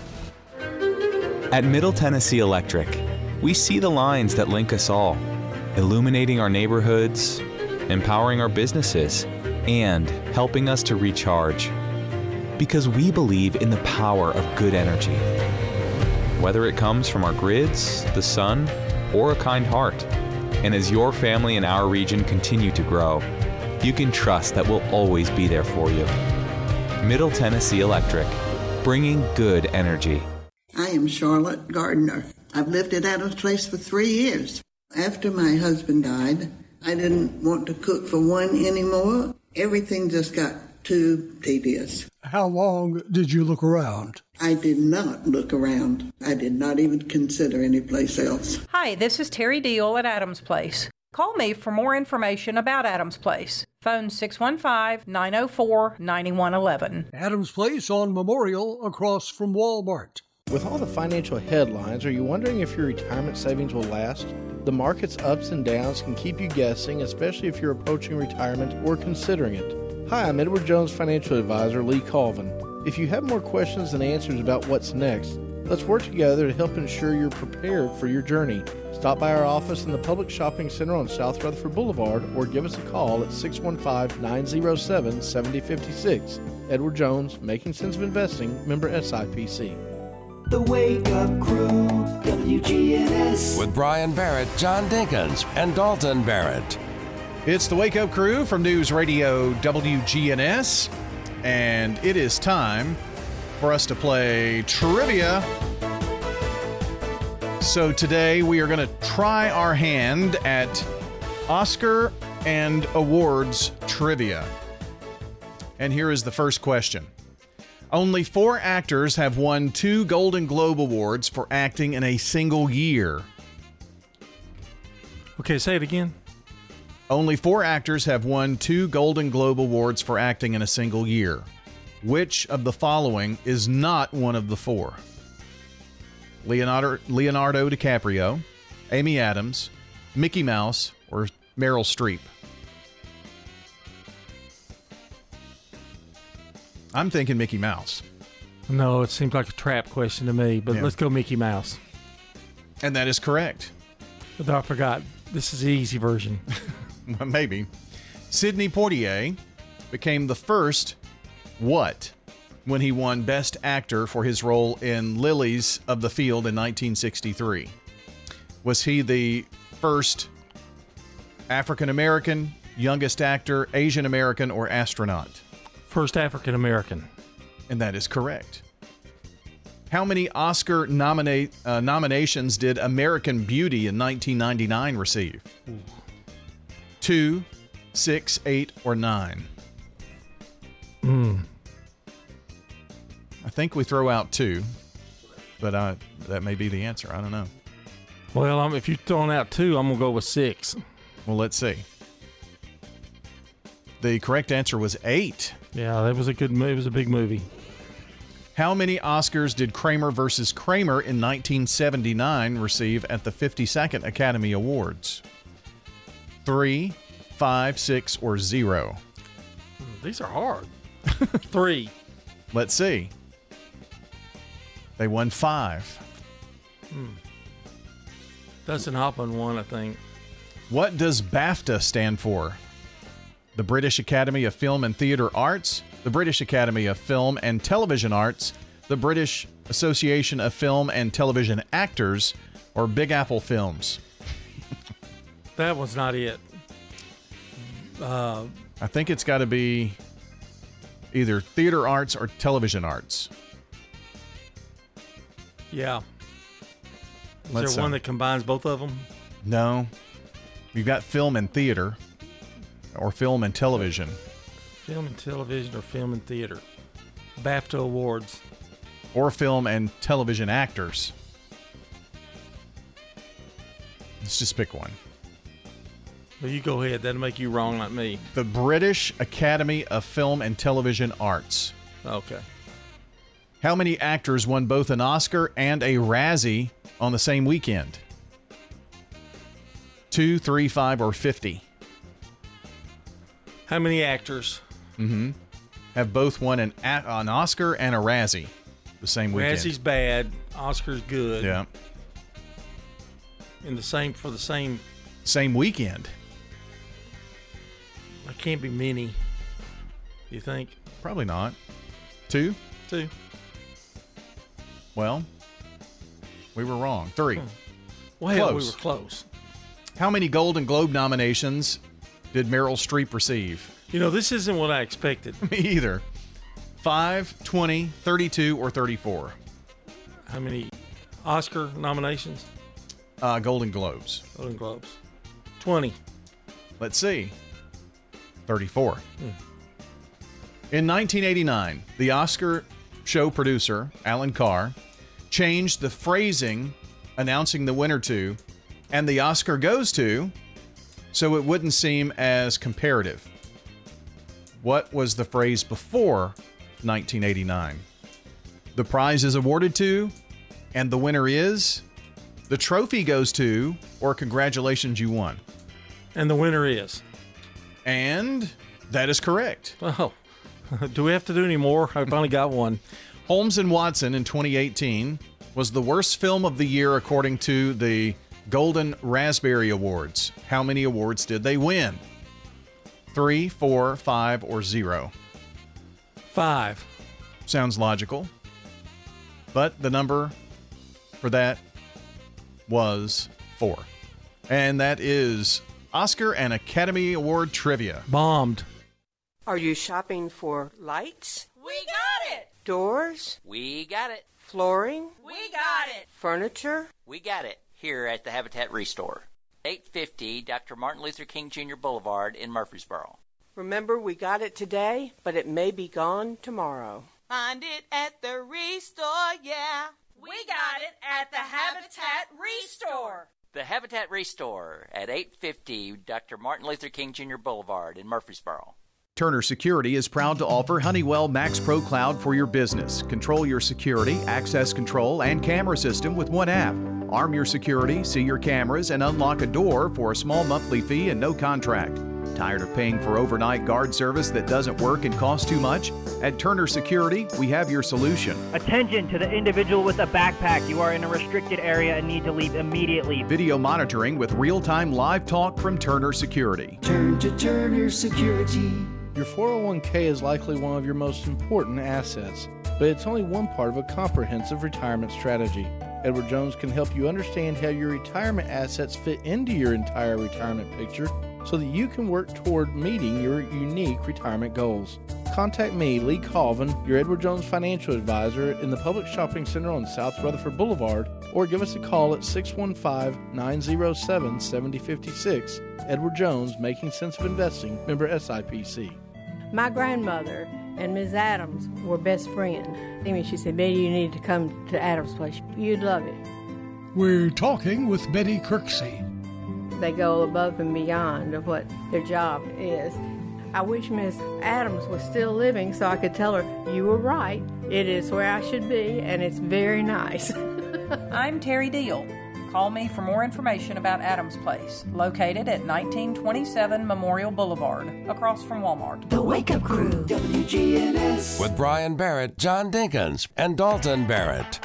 At Middle Tennessee Electric, we see the lines that link us all, illuminating our neighborhoods, empowering our businesses, and helping us to recharge. Because we believe in the power of good energy. Whether it comes from our grids, the sun, or a kind heart. And as your family and our region continue to grow, you can trust that we'll always be there for you. Middle Tennessee Electric, bringing good energy. I am Charlotte Gardner. I've lived at Adams Place for three years. After my husband died, I didn't want to cook for one anymore. Everything just got too tedious. How long did you look around? I did not look around. I did not even consider any place else. Hi, this is Terry Deal at Adams Place. Call me for more information about Adams Place. Phone six one five, nine oh four, nine one one one. Adams Place on Memorial across from Walmart. With all the financial headlines, are you wondering if your retirement savings will last? The market's ups and downs can keep you guessing, especially if you're approaching retirement or considering it. Hi, I'm Edward Jones Financial Advisor Lee Colvin. If you have more questions than answers about what's next, let's work together to help ensure you're prepared for your journey. Stop by our office in the Public Shopping Center on South Rutherford Boulevard or give us a call at six one five, nine oh seven, seven oh five six. Edward Jones, Making Sense of Investing, member S I P C. The Wake Up Crew, W G N S. With Brian Barrett, John Dinkins, and Dalton Barrett. It's the Wake Up Crew from News Radio W G N S, and it is time for us to play trivia. So today we are going to try our hand at Oscar and awards trivia. And here is the first question. Only four actors have won two Golden Globe Awards for acting in a single year. Okay, say it again. Only four actors have won two Golden Globe Awards for acting in a single year. Which of the following is not one of the four? Leonardo, Leonardo DiCaprio, Amy Adams, Mickey Mouse, or Meryl Streep? I'm thinking Mickey Mouse. No, it seems like a trap question to me, but Yeah. let's go Mickey Mouse. And that is correct. But I forgot. This is the easy version. Well, maybe. Sidney Poitier became the first what when he won Best Actor for his role in Lilies of the Field in nineteen sixty-three? Was he the first African American, youngest actor, Asian American, or astronaut? First African American. And that is correct. How many Oscar nominate, uh, nominations did American Beauty in nineteen ninety-nine receive? Ooh. Two, six, eight, or nine? Hmm. I think we throw out two, but uh, that may be the answer. I don't know. Well, um, if you're throwing out two, I'm going to go with six. Well, let's see. The correct answer was eight. Yeah, that was a good movie. It was a big movie. How many Oscars did Kramer versus Kramer in nineteen seventy-nine receive at the fifty-second Academy Awards? Three, five, six, or zero? These are hard. Three. Let's see. They won five. Hmm. Dustin Hoffman won, I think. What does BAFTA stand for? The British Academy of Film and Theatre Arts, the British Academy of Film and Television Arts, the British Association of Film and Television Actors, or Big Apple Films? That was not it. Uh, I think it's got to be either theater arts or television arts. Yeah. Is Let's, there one uh, that combines both of them? No. You've got film and theater, or film and television. Film and television or film and theater. BAFTA Awards. Or film and television actors. Let's just pick one. Well, you go ahead. That'll make you wrong, not me. The British Academy of Film and Television Arts. Okay. How many actors won both an Oscar and a Razzie on the same weekend? Two, three, five, or fifty? How many actors? Mm-hmm. Have both won an an Oscar and a Razzie the same weekend. Razzie's bad. Oscar's good. Yeah. In the same for the same same weekend. There can't be many. You think? Probably not. Two? Two. Well, we were wrong. Three. Hmm. Well, close. we were close. How many Golden Globe nominations did Meryl Streep receive? You know, this isn't what I expected. Me either. Five, twenty, thirty-two, or thirty-four? How many Oscar nominations? Uh, Golden Globes. Golden Globes. twenty. Let's see. thirty-four. Hmm. In nineteen eighty-nine, the Oscar show producer, Alan Carr, changed the phrasing announcing the winner to, and the Oscar goes to, so it wouldn't seem as comparative. What was the phrase before nineteen eighty-nine? The prize is awarded to, and the winner is, the trophy goes to, or congratulations, you won. And the winner is. And that is correct. Oh, do we have to do any more? I finally got one. Holmes and Watson in twenty eighteen was the worst film of the year according to the Golden Raspberry Awards. How many awards did they win? Three, four, five, or zero? Five. Sounds logical. But the number for that was four. And that is Oscar and Academy Award trivia. Bombed. Are you shopping for lights? We got it! Doors? We got it. Flooring? We got it. Furniture? We got it here at the Habitat Restore. eight fifty Doctor Martin Luther King Junior Boulevard in Murfreesboro. Remember, we got it today, but it may be gone tomorrow. Find it at the Restore, yeah. We got it at the Habitat Restore. The Habitat Restore at eight fifty Doctor Martin Luther King Junior Boulevard in Murfreesboro. Turner Security is proud to offer Honeywell Max Pro Cloud for your business. Control your security, access control, and camera system with one app. Arm your security, see your cameras, and unlock a door for a small monthly fee and no contract. Tired of paying for overnight guard service that doesn't work and costs too much? At Turner Security, we have your solution. Attention to the individual with a backpack. You are in a restricted area and need to leave immediately. Video monitoring with real-time live talk from Turner Security. Turn to Turner Security. Your four oh one k is likely one of your most important assets, but it's only one part of a comprehensive retirement strategy. Edward Jones can help you understand how your retirement assets fit into your entire retirement picture so that you can work toward meeting your unique retirement goals. Contact me, Lee Colvin, your Edward Jones financial advisor in the Public Shopping Center on South Rutherford Boulevard, or give us a call at six one five, nine oh seven, seven oh five six. Edward Jones, Making Sense of Investing, member S I P C. My grandmother and Miss Adams were best friends. I mean, she said, Betty, you need to come to Adams' place. You'd love it. We're talking with Betty Kirksey. They go above and beyond of what their job is. I wish Miss Adams was still living so I could tell her, you were right. It is where I should be, and it's very nice. I'm Terry Deal. Call me for more information about Adams Place, located at nineteen twenty-seven Memorial Boulevard, across from Walmart. The Wake Up Crew, W G N S. With Brian Barrett, John Dinkins, and Dalton Barrett.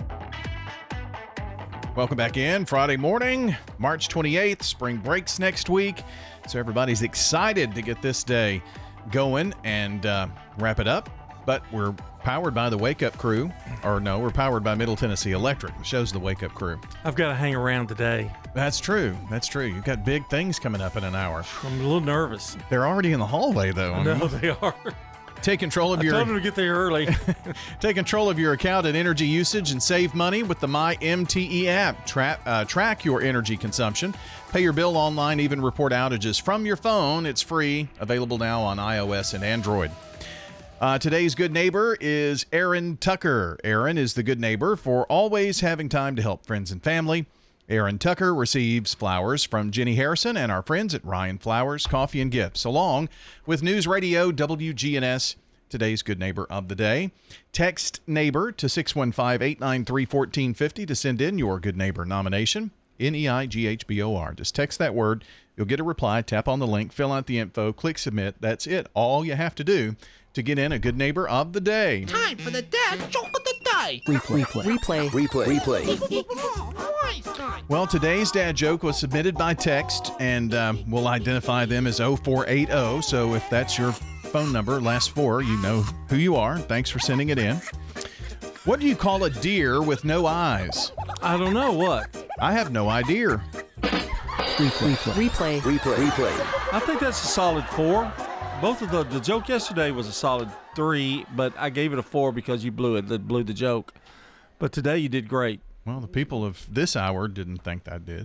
Welcome back in. Friday morning, March twenty-eighth. Spring breaks next week. So everybody's excited to get this day going and uh, wrap it up. But we're powered by the Wake Up Crew. Or no, we're powered by Middle Tennessee Electric. The show's the Wake Up Crew. I've got to hang around today. That's true. That's true. You've got big things coming up in an hour. I'm a little nervous. They're already in the hallway, though. I know they are. Take control of I your. told them to get there early. Take control of your account and energy usage and save money with the My M T E app. Tra- uh, track your energy consumption. Pay your bill online. Even report outages from your phone. It's free. Available now on iOS and Android. Uh, today's good neighbor is Aaron Tucker. Aaron is the good neighbor for always having time to help friends and family. Aaron Tucker receives flowers from Jenny Harrison and our friends at Ryan Flowers, Coffee and Gifts, along with News Radio W G N S, today's good neighbor of the day. Text neighbor to six one five, eight nine three, one four five zero to send in your good neighbor nomination. N E I G H B O R. Just text that word. You'll get a reply. Tap on the link. Fill out the info. Click submit. That's it. All you have to do to get in a good neighbor of the day. Time for the dad joke of the day. Replay. Replay. Replay. Replay. Well, today's dad joke was submitted by text, and um, we'll identify them as oh four eight oh. So if that's your phone number, last four, you know who you are. Thanks for sending it in. What do you call a deer with no eyes? I don't know. What? I have no idea. Replay. Replay. Replay. Replay. I think that's a solid four. Both of the the joke yesterday was a solid three, but I gave it a four because you blew it, blew the joke. But today you did great. Well, the people of this hour didn't think I did.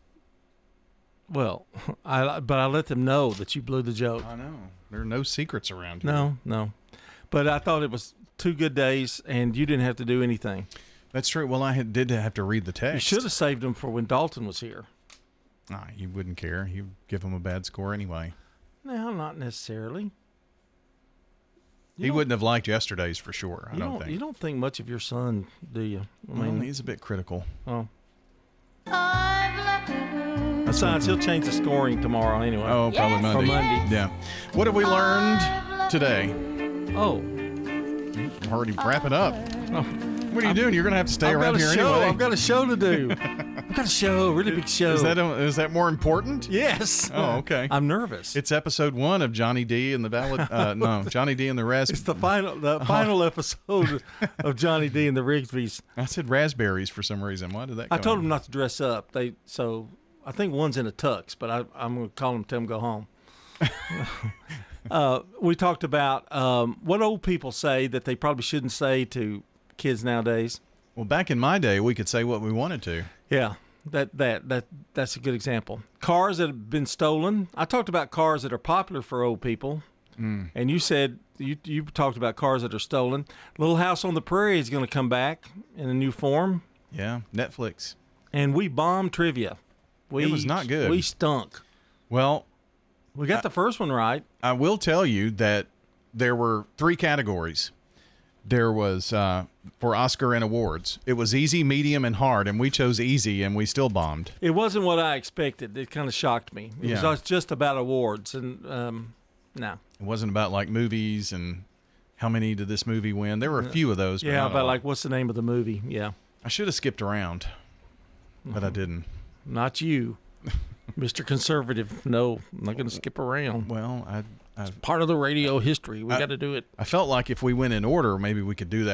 Well, I but I let them know that you blew the joke. I know. There are no secrets around here. No, no. But I thought it was two good days, and you didn't have to do anything. That's true. Well, I had, did have to read the text. You should have saved them for when Dalton was here. Nah, you wouldn't care. You'd give him a bad score anyway. No, not necessarily. You he wouldn't have liked yesterday's for sure, I you don't, don't think. You don't think much of your son, do you? I Well, he's a bit critical. Oh. Besides, he'll change the scoring tomorrow anyway. Oh, probably Or Monday. Monday. Yeah. What have we learned today? Oh. I'm already wrapping up. Oh. What are you doing? You're going to have to stay I've around got a here show. anyway. I've got a show to do. I've got a show, a really big show. Is that is that more important? Yes. Oh, okay. I'm nervous. It's episode one of Johnny D and the Ballad. Uh, no, Johnny D and the Raspberries. It's the final, the final episode of Johnny D and the Rigsby's. I said raspberries for some reason. Why did that? I come told in? them not to dress up. They so I think one's in a tux, but I, I'm going to call them, tell them to go home. uh, we talked about um, what old people say that they probably shouldn't say to kids nowadays. Well, back in my day, we could say what we wanted to. Yeah, that that that that's a good example. Cars that have been stolen. I talked about cars that are popular for old people, Mm. and you said you you talked about cars that are stolen. Little House on the Prairie is going to come back in a new form. Yeah, Netflix. And we bombed trivia. We, It was not good. We stunk. Well, we got I, the first one right. I will tell you that there were three categories. There was uh, for Oscar and awards. It was easy, medium, and hard, and we chose easy, and we still bombed. It wasn't what I expected. It kind of shocked me. It Yeah. was just about awards, and um, no. It wasn't about like movies and how many did this movie win. There were a few of those. But Yeah, not a about lot. like what's the name of the movie? Yeah. I should have skipped around, but I didn't. Not you, Mister Conservative. No, I'm not going to skip around. Well, I, I it's part of the radio history. We got to do it. I felt like if we went in order, maybe we could do that.